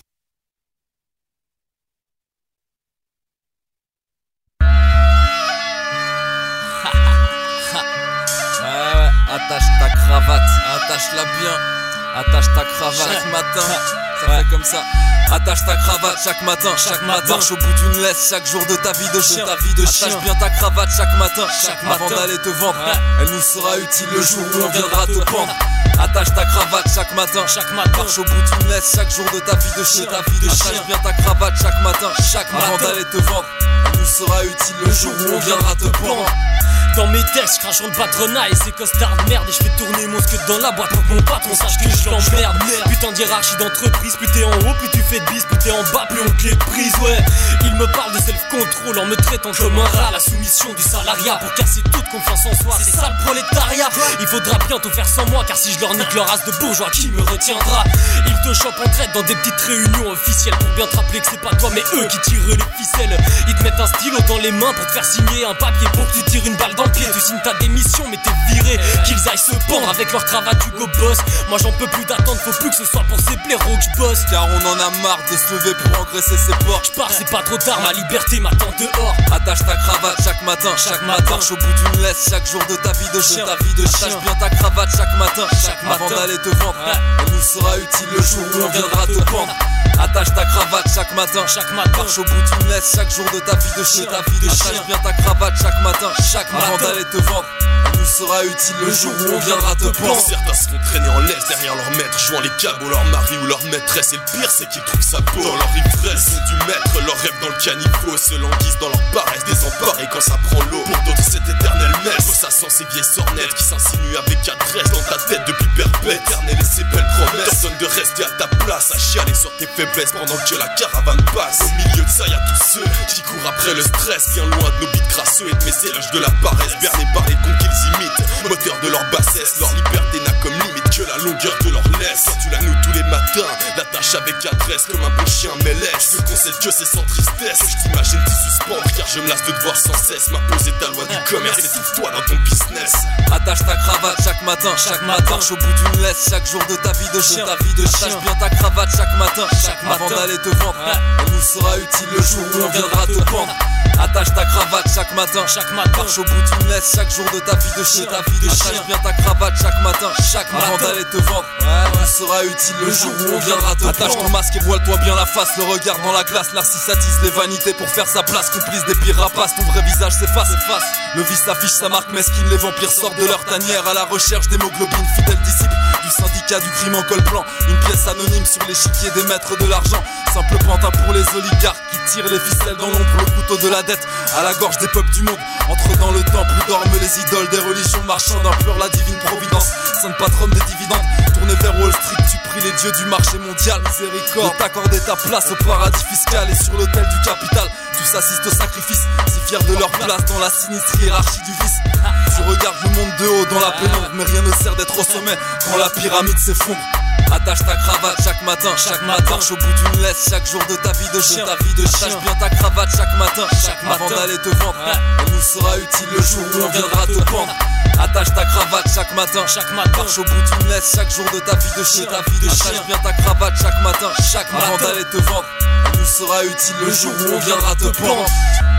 Ouais ouais, attache ta cravate, attache-la bien, attache ta cravate chaque matin, ça ouais. Fait comme ça. Attache ta cravate chaque matin, chaque matin. Marche au bout d'une laisse chaque jour de ta vie de chien, ta vie de chien. Attache bien ta cravate chaque matin, chaque avant matin. D'aller te vendre, ouais. Elle nous sera utile le jour où on viendra te prendre. Attache ta cravate chaque matin, chaque matin. Marche au bout d'une laisse chaque jour de ta vie de chien, ta vie de chien. Attache bien ta cravate chaque matin, chaque avant matin. D'aller te vendre, elle nous sera utile le jour où on viendra te prendre. Dans mes textes, je crache sur le patronat et ses costards de merde. Et je fais tourner mon scud dans la boîte pour que mon patron sache que je l'emmerde. Putain d'hierarchie d'entreprise, plus t'es en haut, plus tu fais de bis, plus t'es en bas, plus on te les prise, ouais. Il me parle de self-control en me traitant comme un rat. La soumission du salariat pour casser toute confiance en soi, c'est ça le prolétariat. Il faudra bientôt faire sans moi, car si je leur nique leur race de bourgeois, qui me retiendra? Ils te chopent en traite dans des petites réunions officielles pour bien te rappeler que c'est pas toi mais eux qui tirent les ficelles. Ils te mettent un stylo dans les mains pour te faire signer un papier pour que tu tires une balle dans le pied. Tu signes ta démission mais t'es viré. Qu'ils aillent se pendre avec leur cravate Hugo Boss. Moi j'en peux plus d'attendre, faut plus que ce soit pour ces blaireaux que je bosse. Car on en a marre de se lever pour engraisser ses porcs. Je pars, c'est pas trop tard, ma liberté m'attend dehors. Attache ta cravate chaque matin, chaque matin. Marche au bout d'une laisse chaque jour de ta vie de chien, ta vie de chien. Attache bien ta cravate chaque matin, chaque matin. Avant d'aller te vendre, ouais. Elle nous sera utile le jour où on viendra te prendre. Attache ta cravate chaque matin, chaque matin. Marche au bout d'une laisse chaque jour de ta vie de chien, ta vie de chien. Attache bien ta cravate chaque matin, chaque matin. Avant d'aller te vendre, elle nous sera utile le jour où on viendra te prendre. Certains se font traîner en laisse derrière leur maître, jouant les cabots, leur mari ou leur maîtresse. Et le pire c'est qu'ils trouvent ça beau dans leur ivresse. Ils ont du maître, leur rêve dans le caniveau, se languissent dans leur paresse, désemparés quand ça prend l'eau. Pour d'autres c'est éternel messe, ça sent ces vieilles sornettes qui s'insinuent avec adresse dans ta tête depuis perpète. Éternel et ses belles promesses, personne de rester à ta place, à chialer sur tes faiblesses pendant que la caravane passe. Au milieu de ça y'a tous ceux qui courent après le stress, bien loin de nos bites crasseux et de mes éloges de la paresse. Bernés par les cons qu'ils imitent, moteur de leur bassesse, leur liberté n'a comme limite que la longueur de leur laisse. Quand tu la noues tous les matins, la tâche avec adresse comme un bon chien mais laisse. Je concède que c'est sans tristesse, je t'imagine t'y suspendre, car je me lasse de te voir sans cesse m'imposer ta loi du commerce. Étouffe-toi dans ton business. Attache ta cravate chaque matin, chaque matin. Marche au bout d'une laisse chaque jour de ta vie de chien, ta vie de chien. Attache bien ta cravate chaque matin, chaque matin. Avant d'aller te vendre, ouais. Elle nous sera utile le jour où on viendra te prendre. Attache ta cravate chaque matin, chaque matin. Marche au bout d'une laisse chaque jour de ta vie de chien, ta vie de chien. Attache bien ta cravate chaque matin, chaque matin. Avant d'aller te vendre, ouais, elle nous sera utile le jour où où on viendra te attache ton masque et voile-toi bien la face. Le regard dans la glace, Narcisse attise les vanités pour faire sa place. Complice des pires rapaces, ton vrai visage s'efface. Le vice affiche sa marque mesquine, les vampires sortent de leur tanière à la recherche d'hémoglobine, fidèles disciples du syndicat du crime en col blanc. Une pièce anonyme sur l'échiquier des maîtres de l'argent. Simple pantin pour les oligarques qui tirent les ficelles dans l'ombre, le couteau de la dette à la gorge des peuples du monde. Entre dans le temple où dorment les idoles des religions marchandes, implore la divine providence, sainte patronne des dividendes. Tourné vers Wall Street, tu pries les dieux du marché mondial. Miséricorde de t'accorder ta place au paradis fiscal et sur l'autel du capital. Tous assistent au sacrifice, si fiers de leur place dans la sinistre hiérarchie du vice. Tu regardes le monde de haut dans la pénombre, mais rien ne sert d'être au sommet quand la pyramide s'effondre. Attache ta cravate chaque matin, chaque matin. Marche au bout d'une laisse chaque jour de ta vie de chien. Ta vie de chien. Attache bien ta cravate chaque matin, chaque matin. Avant d'aller te vendre, elle nous sera utile le jour où on viendra te pendre. Attache ta cravate chaque matin, chaque matin. Marche au bout d'une laisse chaque jour de ta vie de chien. Ta vie de chien. Attache bien ta cravate chaque matin, chaque matin. Avant d'aller te vendre, elle nous sera utile le jour où on viendra te pendre.